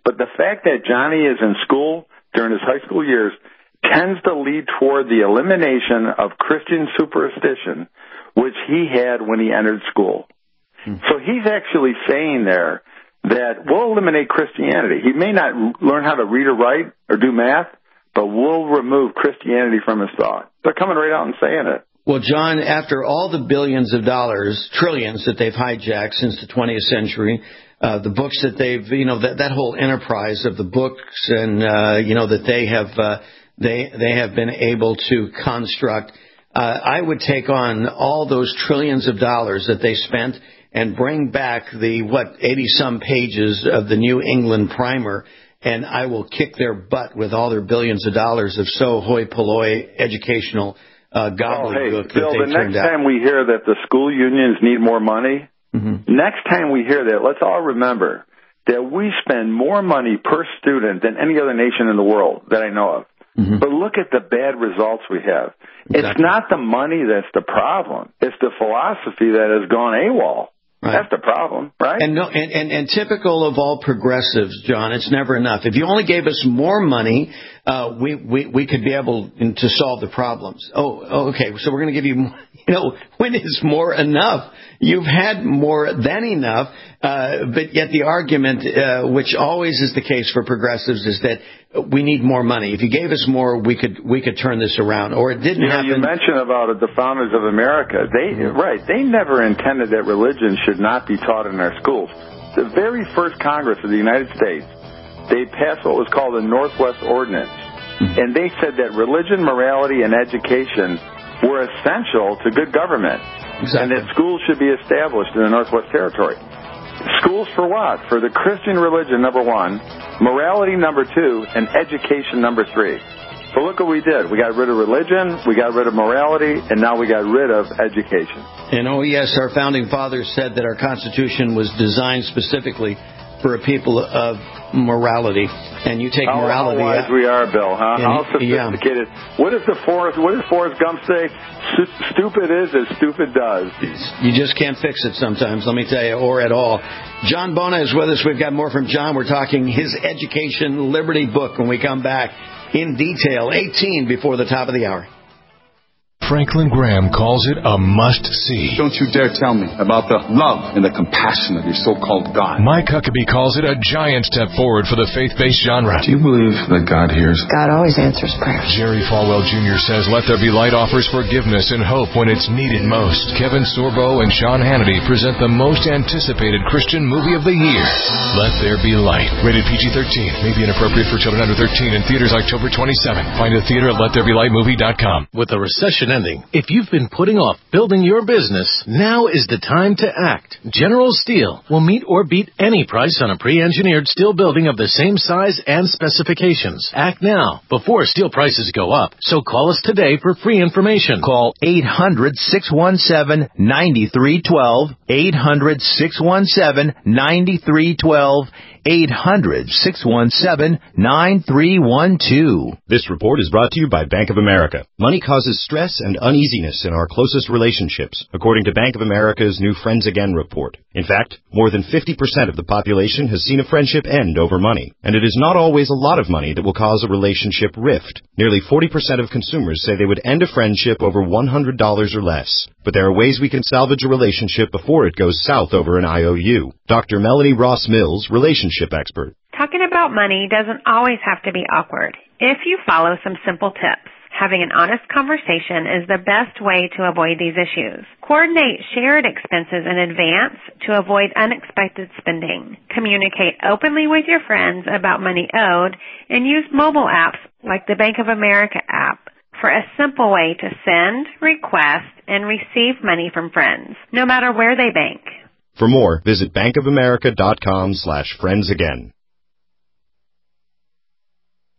But the fact that Johnny is in school during his high school years tends to lead toward the elimination of Christian superstition, which he had when he entered school. Hmm. So he's actually saying there that we'll eliminate Christianity. He may not learn how to read or write or do math, but we'll remove Christianity from his thought. They're coming right out and saying it. Well, John, after all the billions of dollars, trillions that they've hijacked since the twentieth century, uh, the books that they've, you know, that, that whole enterprise of the books and, uh, you know, that they have, uh, they, they have been able to construct, uh, I would take on all those trillions of dollars that they spent and bring back the, what, eighty-some pages of the New England Primer, and I will kick their butt with all their billions of dollars of so hoi polloi educational uh, gobbledygook. Oh, hey, Bill, the next time out. we hear that the school unions need more money, mm-hmm. next time we hear that, let's all remember that we spend more money per student than any other nation in the world that I know of. Mm-hmm. But look at the bad results we have. Exactly. It's not the money that's the problem. It's the philosophy that has gone AWOL. Right. That's the problem, right? And, no, and, and, and typical of all progressives, John, it's never enough. If you only gave us more money, uh, we, we, we could be able to solve the problems. Oh, okay, so we're going to give you more. You know, when is more enough? You've had more than enough, uh, but yet the argument, uh, which always is the case for progressives, is that we need more money. If you gave us more, we could we could turn this around. Or it didn't you know, happen. You mentioned about it, the founders of America. They mm-hmm. right. They never intended that religion should not be taught in our schools. The very first Congress of the United States, they passed what was called the Northwest Ordinance, mm-hmm. and they said that religion, morality, and education were essential to good government, exactly. and that schools should be established in the Northwest Territory. Schools for what? For the Christian religion, number one, morality, number two, and education, number three. But look what we did. We got rid of religion, we got rid of morality, and now we got rid of education. And oh yes, our founding fathers said that our Constitution was designed specifically for a people of morality, and you take how, morality how wise out. we are, Bill, huh? And, how sophisticated. Yeah. What does the Forrest, what does Forrest Gump say? S- stupid is as stupid does. You just can't fix it sometimes, let me tell you, or at all. John Bona is with us. We've got more from John. We're talking his Education Liberty book when we come back in detail. eighteen before the top of the hour. Franklin Graham calls it a must-see. Don't you dare tell me about the love and the compassion of your so-called God. Mike Huckabee calls it a giant step forward for the faith-based genre. Do you believe that God hears? God always answers prayers. Jerry Falwell Junior says Let There Be Light offers forgiveness and hope when it's needed most. Kevin Sorbo and Sean Hannity present the most anticipated Christian movie of the year, Let There Be Light. Rated P G thirteen. May be inappropriate for children under thirteen in theaters October twenty-seventh. Find a theater at let there be light movie dot com. With the recession ending, if you've been putting off building your business, now is the time to act. General Steel will meet or beat any price on a pre-engineered steel building of the same size and specifications. Act now, before steel prices go up. So call us today for free information. Call eight hundred, six one seven, nine three one two, eight hundred, six one seven, nine three one two, eight hundred, six one seven, nine three one two. This report is brought to you by Bank of America. Money causes stress and uneasiness in our closest relationships, according to Bank of America's new Friends Again report. In fact, more than fifty percent of the population has seen a friendship end over money, and it is not always a lot of money that will cause a relationship rift. Nearly forty percent of consumers say they would end a friendship over one hundred dollars or less. But there are ways we can salvage a relationship before it goes south over an I O U. Doctor Melanie Ross Mills, relationship expert. Talking about money doesn't always have to be awkward. If you follow some simple tips, having an honest conversation is the best way to avoid these issues. Coordinate shared expenses in advance to avoid unexpected spending. Communicate openly with your friends about money owed, and use mobile apps like the Bank of America app for a simple way to send, request, and receive money from friends, no matter where they bank. For more, visit bankofamerica.com slash friends again.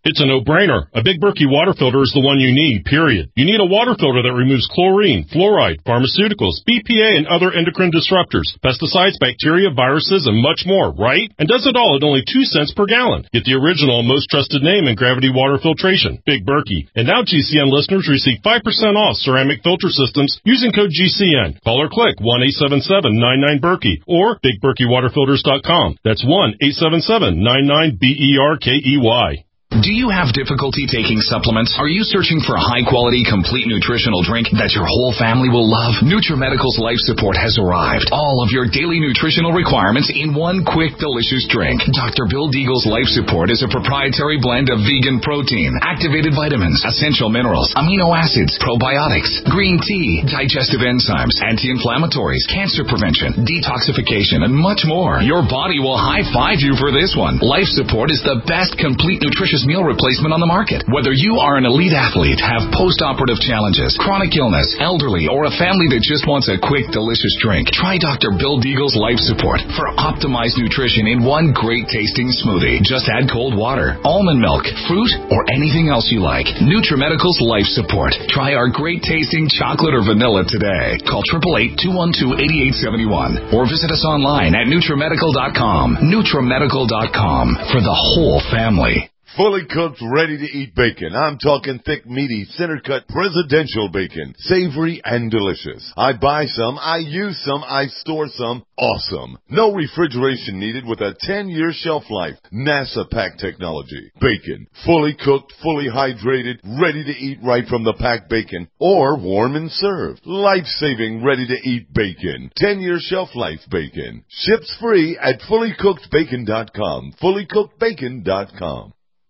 It's a no-brainer. A Big Berkey water filter is the one you need, period. You need a water filter that removes chlorine, fluoride, pharmaceuticals, B P A, and other endocrine disruptors, pesticides, bacteria, viruses, and much more, right? And does it all at only two cents per gallon. Get the original and most trusted name in gravity water filtration, Big Berkey. And now G C N listeners receive five percent off ceramic filter systems using code G C N. Call or click one eight seven seven nine nine Berkey or big berkey water filters dot com. That's one eight seven seven nine nine B E R K E Y. Do you have difficulty taking supplements? Are you searching for a high-quality, complete nutritional drink that your whole family will love? NutriMedical's Life Support has arrived. All of your daily nutritional requirements in one quick, delicious drink. Doctor Bill Deagle's Life Support is a proprietary blend of vegan protein, activated vitamins, essential minerals, amino acids, probiotics, green tea, digestive enzymes, anti-inflammatories, cancer prevention, detoxification, and much more. Your body will high-five you for this one. Life Support is the best complete nutritious meal replacement on the market. Whether you are an elite athlete, have post-operative challenges, chronic illness, elderly, or a family that just wants a quick, delicious drink, try Doctor Bill Deagle's Life Support for optimized nutrition in one great tasting smoothie. Just add cold water, almond milk, fruit, or anything else you like. NutriMedical's Life Support. Try our great tasting chocolate or vanilla today. Call eight eight eight, two one two, eight eight seven one or visit us online at NutriMedical dot com. NutriMedical dot com for the whole family. Fully cooked, ready-to-eat bacon. I'm talking thick, meaty, center-cut presidential bacon. Savory and delicious. I buy some, I use some, I store some. Awesome. No refrigeration needed with a ten-year shelf life. NASA pack technology. Bacon. Fully cooked, fully hydrated, ready to eat right from the packed bacon. Or warm and served. Life-saving, ready-to-eat bacon. ten-year shelf life bacon. Ships free at fully cooked bacon dot com. fully cooked bacon dot com.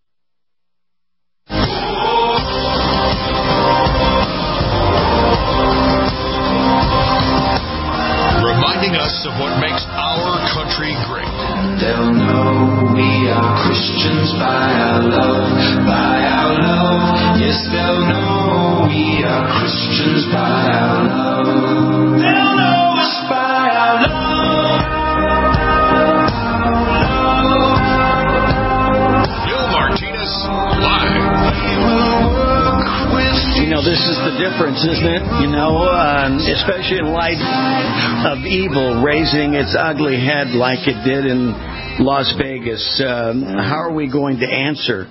Reminding us of what makes our country great. They'll know we are Christians by our love, by our love. Yes, they'll know we are Christians by our love. They'll know us by our love. Bill Martinez live. You know, this is the difference, isn't it? You know, um, especially in light of evil raising its ugly head like it did in Las Vegas. Um, how are we going to answer?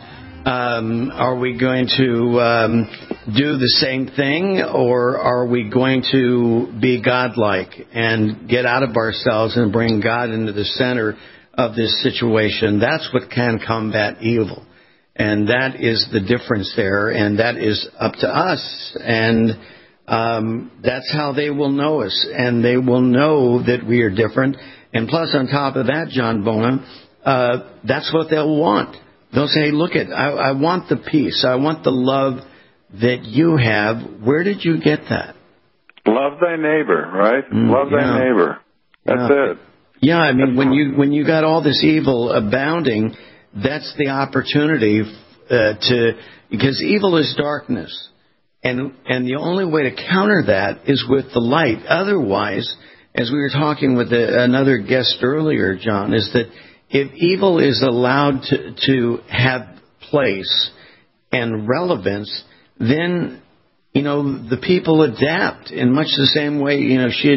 Um, are we going to um, do the same thing, or are we going to be godlike and get out of ourselves and bring God into the center of this situation? That's what can combat evil. And that is the difference there, and that is up to us. And um, that's how they will know us, and they will know that we are different. And plus, on top of that, John Bona, uh, that's what they'll want. They'll say, look, at I, I want the peace. I want the love that you have. Where did you get that? Love thy neighbor, right? Mm, love yeah. thy neighbor. That's yeah. it. Yeah, I mean, when you when you got all this evil abounding, that's the opportunity uh, to, because evil is darkness. And and the only way to counter that is with the light. Otherwise, as we were talking with the, another guest earlier, John, is that if evil is allowed to, to have place and relevance, then, you know, the people adapt in much the same way, you know, she had,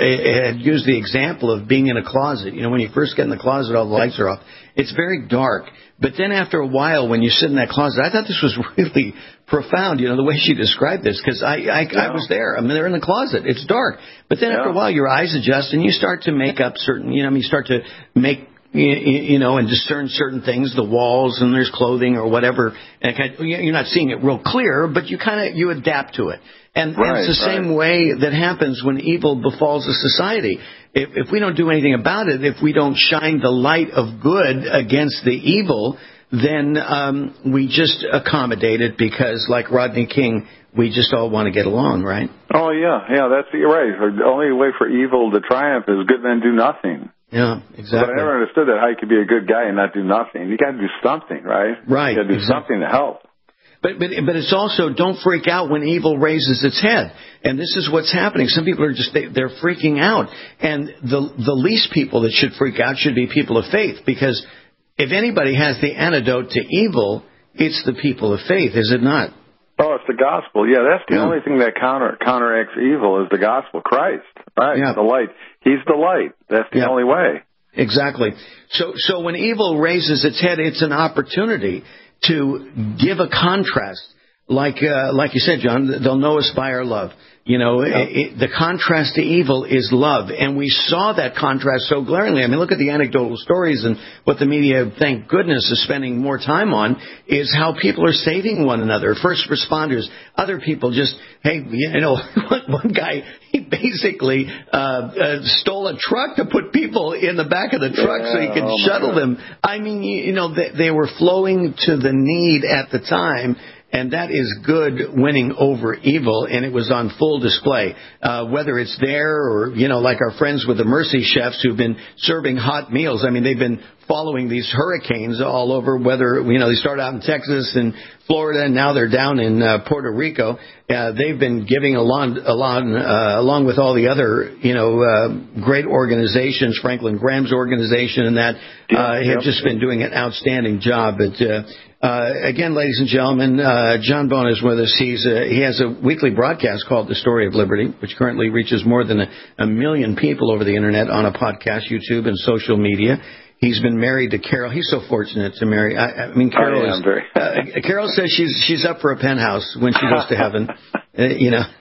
had used the example of being in a closet. You know, when you first get in the closet, all the lights are off. It's very dark. But then after a while, when you sit in that closet, I thought this was really profound, you know, the way she described this, because I, I, yeah. I was there. I mean, they're in the closet. It's dark. But then yeah. after a while, your eyes adjust and you start to make up certain, you know, I mean, you start to make, you know, and discern certain things, the walls, and there's clothing or whatever. And kind of, you're not seeing it real clear, but you kind of, you adapt to it. And, right, and it's the right. same way that happens when evil befalls a society. If, if we don't do anything about it, if we don't shine the light of good against the evil, then um, we just accommodate it because, like Rodney King, we just all want to get along, right? Oh, yeah. Yeah, that's you're right. The only way for evil to triumph is good men do nothing. Yeah, exactly. But I never understood that, how you could be a good guy and not do nothing. You got to do something, right? Right. You got to do exactly. something to help. But, but but it's also, don't freak out when evil raises its head. And this is what's happening. Some people are just, they, they're freaking out. And the the least people that should freak out should be people of faith. Because if anybody has the antidote to evil, It's the people of faith, is it not? Oh, it's the gospel. Yeah, that's the yeah. only thing that counter counteracts evil is the gospel. Christ, right? Yeah. The light. He's the light. That's the yeah. only way. Exactly. So, so when evil raises its head, it's an opportunity to give a contrast. Like, uh, like you said, John, they'll know us by our love. You know, yeah. it, it, the contrast to evil is love. And we saw that contrast so glaringly. I mean, look at the anecdotal stories, and what the media, thank goodness, is spending more time on is how people are saving one another. First responders, other people just, hey, you know, one guy, he basically uh, uh, stole a truck to put people in the back of the truck yeah, so he could oh shuttle them. I mean, you, you know, they, they were flowing to the need at the time. And that is good winning over evil, and it was on full display. Uh, whether it's there or, you know, like our friends with the Mercy Chefs who've been serving hot meals. I mean, they've been following these hurricanes all over, whether, you know, they started out in Texas and Florida, and now they're down in uh, Puerto Rico. Uh, they've been giving along, along, uh, along with all the other, you know, uh, great organizations, Franklin Graham's organization and that, uh, yep, have yep. just been doing an outstanding job. But, uh, Uh, again, ladies and gentlemen, uh, John Bone is with us. He's uh, he has a weekly broadcast called The Story of Liberty, which currently reaches more than a, a million people over the Internet on a podcast, YouTube, and social media. He's been married to Carol. He's so fortunate to marry. I, I mean, Carol I is. Very... Uh, Carol says she's she's up for a penthouse when she goes to heaven. Uh, you know.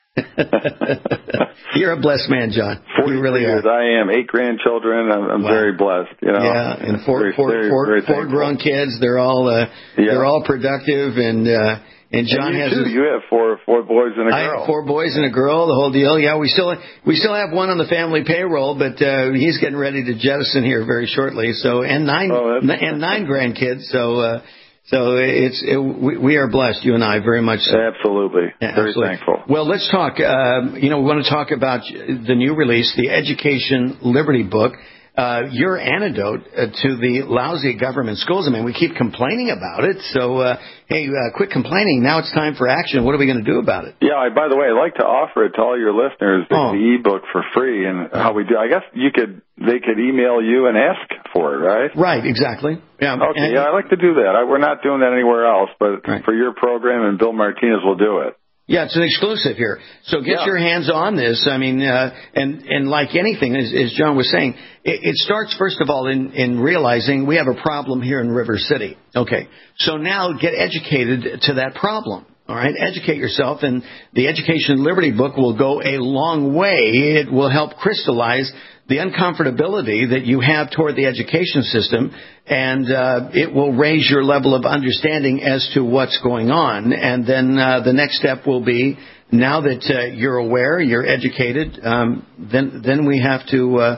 You're a blessed man, John. You really years. are. I am. Eight grandchildren. I'm, I'm wow. very blessed. You know. Yeah, and four, very, four, very, four, very four grown kids. They're all uh, yeah. they're all productive, and uh, and John and you has. Too. A, you have four four boys and a girl. I have four boys and a girl. The whole deal. Yeah, we still we still have one on the family payroll, but uh, he's getting ready to jettison here very shortly. So and nine oh, and nine grandkids. So. Uh, So it's it, we, we are blessed, you and I, very much so. Absolutely. Yeah, very absolutely. thankful. Well, let's talk. Uh, you know, we want to talk about the new release, the Education Liberty book. Uh, your antidote uh, to the lousy government schools. I mean, we keep complaining about it. So, uh, hey, uh, quit complaining. Now it's time for action. What are we going to do about it? Yeah, I, by the way, I'd like to offer it to all your listeners, the, oh. the ebook for free. And how we do, I guess you could, they could email you and ask for it, right? Right, exactly. Yeah. Okay, and, yeah, I'd like to do that. I, we're not doing that anywhere else, but right. for your program, and Bill Martinez will do it. Yeah, it's an exclusive here. So get yeah. your hands on this. I mean, uh, and, and like anything, as, as John was saying, it, it starts, first of all, in, in realizing we have a problem here in River City. Okay. So now get educated to that problem. All right. Educate yourself, and the Education Liberty book will go a long way. It will help crystallize the uncomfortability that you have toward the education system, and uh, it will raise your level of understanding as to what's going on. And then uh, the next step will be, now that uh, you're aware, you're educated, um, then then we have to uh,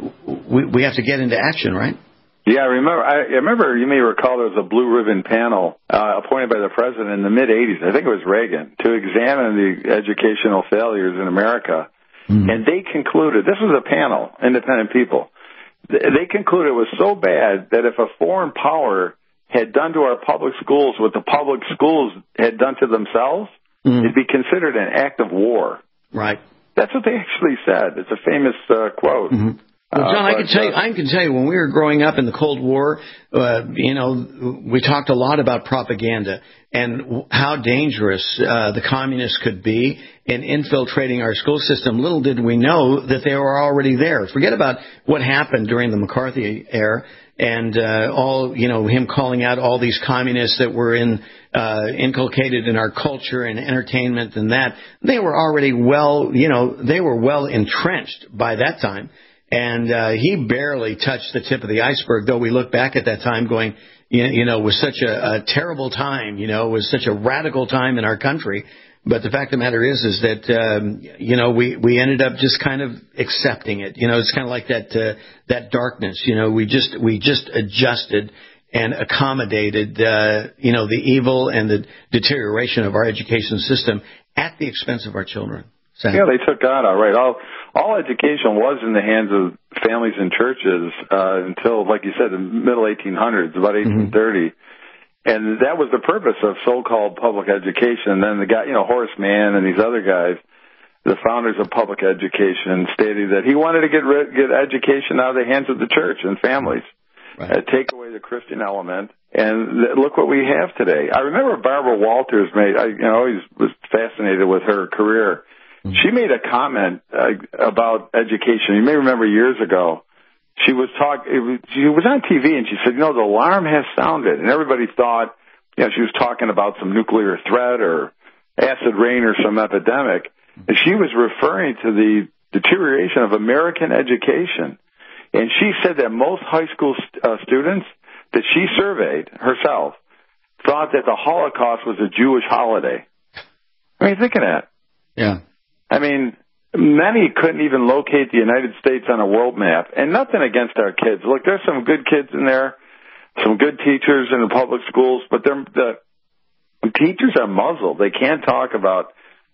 we, we have to get into action, right? Yeah, I remember. I remember. You may recall there was a blue ribbon panel uh, appointed by the president in the mid eighties. I think it was Reagan, to examine the educational failures in America. Mm. And they concluded, this was a panel, independent people, they concluded it was so bad that if a foreign power had done to our public schools what the public schools had done to themselves, mm. it'd be considered an act of war. Right. That's what they actually said. It's a famous uh, quote. Mm-hmm. Well, John, uh, I can tell you, I can tell you, when we were growing up in the Cold War, uh, you know, we talked a lot about propaganda and how dangerous uh, the communists could be in infiltrating our school system. Little did we know that they were already there. Forget about what happened during the McCarthy era and uh, all, you know, him calling out all these communists that were in uh, inculcated in our culture and entertainment and that. They were already well, you know, they were well entrenched by that time. And uh, he barely touched the tip of the iceberg, though we look back at that time going, you, you know, it was such a, a terrible time, you know, it was such a radical time in our country. But the fact of the matter is, is that, um, you know, we, we ended up just kind of accepting it. You know, it's kind of like that, uh, that darkness, you know, we just, we just adjusted and accommodated, uh, you know, the evil and the deterioration of our education system at the expense of our children. Sam? Yeah, they took God out, right. All, all education was in the hands of families and churches uh, until, like you said, the middle eighteen hundreds, about eighteen thirty. Mm-hmm. And that was the purpose of so-called public education. And then the guy, you know, Horace Mann and these other guys, the founders of public education, stated that he wanted to get rid, get education out of the hands of the church and families, right. uh, take away the Christian element, And th- look what we have today. I remember Barbara Walters made, I you know, always was fascinated with her career. Mm-hmm. She made a comment uh, about education. You may remember years ago, she was talk. It was, she was on T V and she said, you know, the alarm has sounded. And everybody thought, you know, she was talking about some nuclear threat or acid rain or some epidemic. And she was referring to the deterioration of American education. And she said that most high school st- uh, students that she surveyed herself thought that the Holocaust was a Jewish holiday. I mean, think of that. Yeah. I mean, many couldn't even locate the United States on a world map. And nothing against our kids. Look, there's some good kids in there, some good teachers in the public schools, but they're, the teachers are muzzled. They can't talk about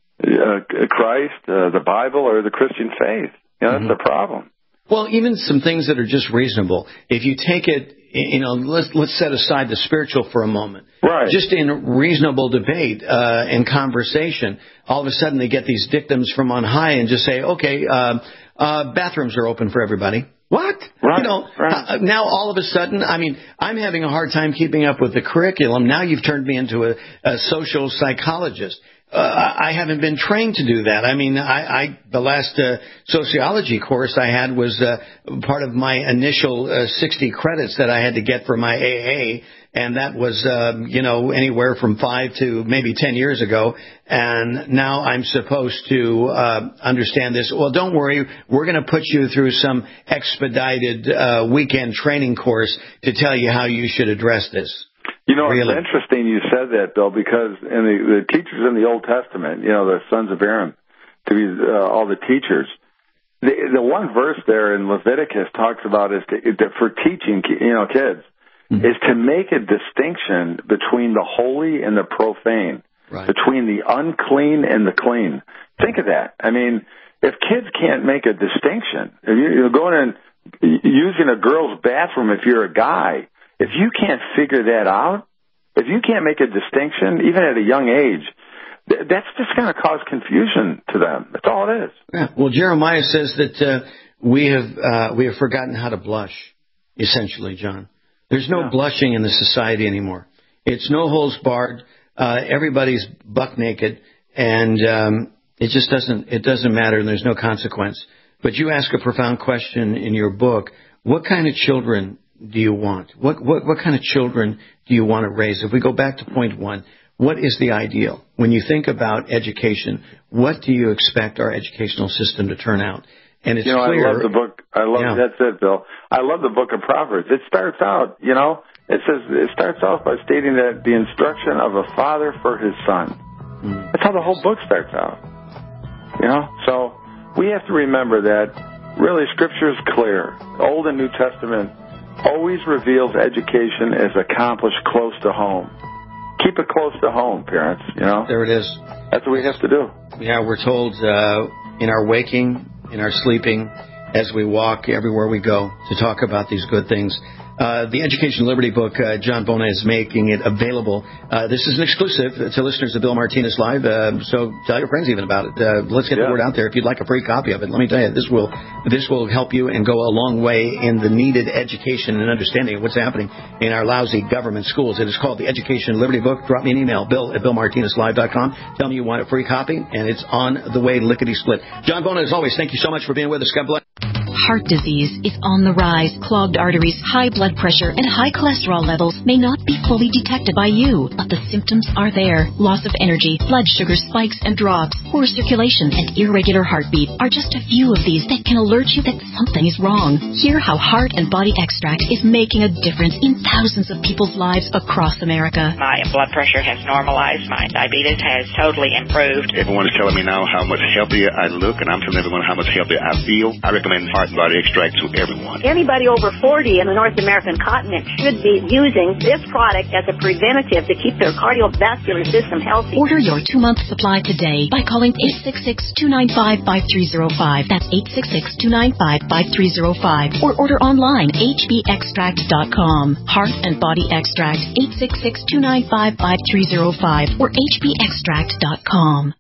uh, Christ, uh, the Bible, or the Christian faith. You know, that's mm-hmm. the problem. Well, even some things that are just reasonable. If you take it, you know, let's let's set aside the spiritual for a moment. Right. Just in reasonable debate uh, and conversation, all of a sudden they get these dictums from on high and just say, okay, uh, uh, bathrooms are open for everybody. What? Right. You know, right. uh, now all of a sudden, I mean, I'm having a hard time keeping up with the curriculum. Now you've turned me into a, a social psychologist. Uh, I haven't been trained to do that. I mean, I, I the last uh, sociology course I had was uh, part of my initial uh, sixty credits that I had to get for my A A, and that was, um, you know, anywhere from five to maybe ten years ago. And now I'm supposed to uh, understand this. Well, don't worry, we're going to put you through some expedited uh, weekend training course to tell you how you should address this. You know, really? It's interesting you said that, Bill, because in the, the teachers in the Old Testament, you know, the sons of Aaron, to be uh, all the teachers, the, the one verse there in Leviticus talks about is to, that for teaching, you know, kids, mm-hmm. is to make a distinction between the holy and the profane, right. between the unclean and the clean. Think of that. I mean, if kids can't make a distinction, if you're going and using a girl's bathroom if you're a guy, if you can't figure that out, if you can't make a distinction, even at a young age, th- that's just going to cause confusion to them. That's all it is. Yeah. Well, Jeremiah says that uh, we have uh, we have forgotten how to blush, essentially, John. There's no yeah. blushing in the society anymore. It's no holds barred. Uh, everybody's buck naked, and um, it just doesn't it doesn't matter, and there's no consequence. But you ask a profound question in your book: what kind of children do you want? What, what what kind of children do you want to raise? If we go back to point one, what is the ideal? When you think about education, what do you expect our educational system to turn out? And it's you know, clear. I love the book. I love yeah. that's it, Bill. I love the book of Proverbs. It starts out, you know, it says it starts off by stating that the instruction of a father for his son. Mm. That's how the whole book starts out. You know, so we have to remember that really Scripture is clear. Old and New Testament always reveals education as accomplished close to home. Keep it close to home, parents, you know? There it is. That's what we have to do. Yeah, we're told uh, in our waking, in our sleeping, as we walk, everywhere we go, to talk about these good things. Uh, the Education Liberty book, uh, John Bona is making it available. Uh, this is an exclusive to listeners of Bill Martinez Live, uh, so tell your friends even about it. Uh, let's get yeah. the word out there. If you'd like a free copy of it, let me tell you, this will this will help you and go a long way in the needed education and understanding of what's happening in our lousy government schools. It is called the Education Liberty book. Drop me an email, bill at bill martinez live dot com. Tell me you want a free copy, and it's on the way, lickety-split. John Bona, as always, thank you so much for being with us. God bless. Heart disease is on the rise. Clogged arteries, high blood pressure, and high cholesterol levels may not be fully detected by you, but the symptoms are there. Loss of energy, blood sugar spikes and drops, poor circulation, and irregular heartbeat are just a few of these that can alert you that something is wrong. Hear how Heart and Body Extract is making a difference in thousands of people's lives across America. My blood pressure has normalized. My diabetes has totally improved. Everyone is telling me now how much healthier I look, and I'm telling everyone how much healthier I feel. I recommend Heart and Body Extract to everyone. Anybody over forty in the North American continent should be using this product as a preventative to keep their cardiovascular system healthy. Order your two-month supply today by calling eight six six, two nine five, five three zero five. That's eight six six, two nine five, five three zero five. Or order online, h b extract dot com. Heart and Body Extract, eight six six, two nine five, five three zero five or h b extract dot com.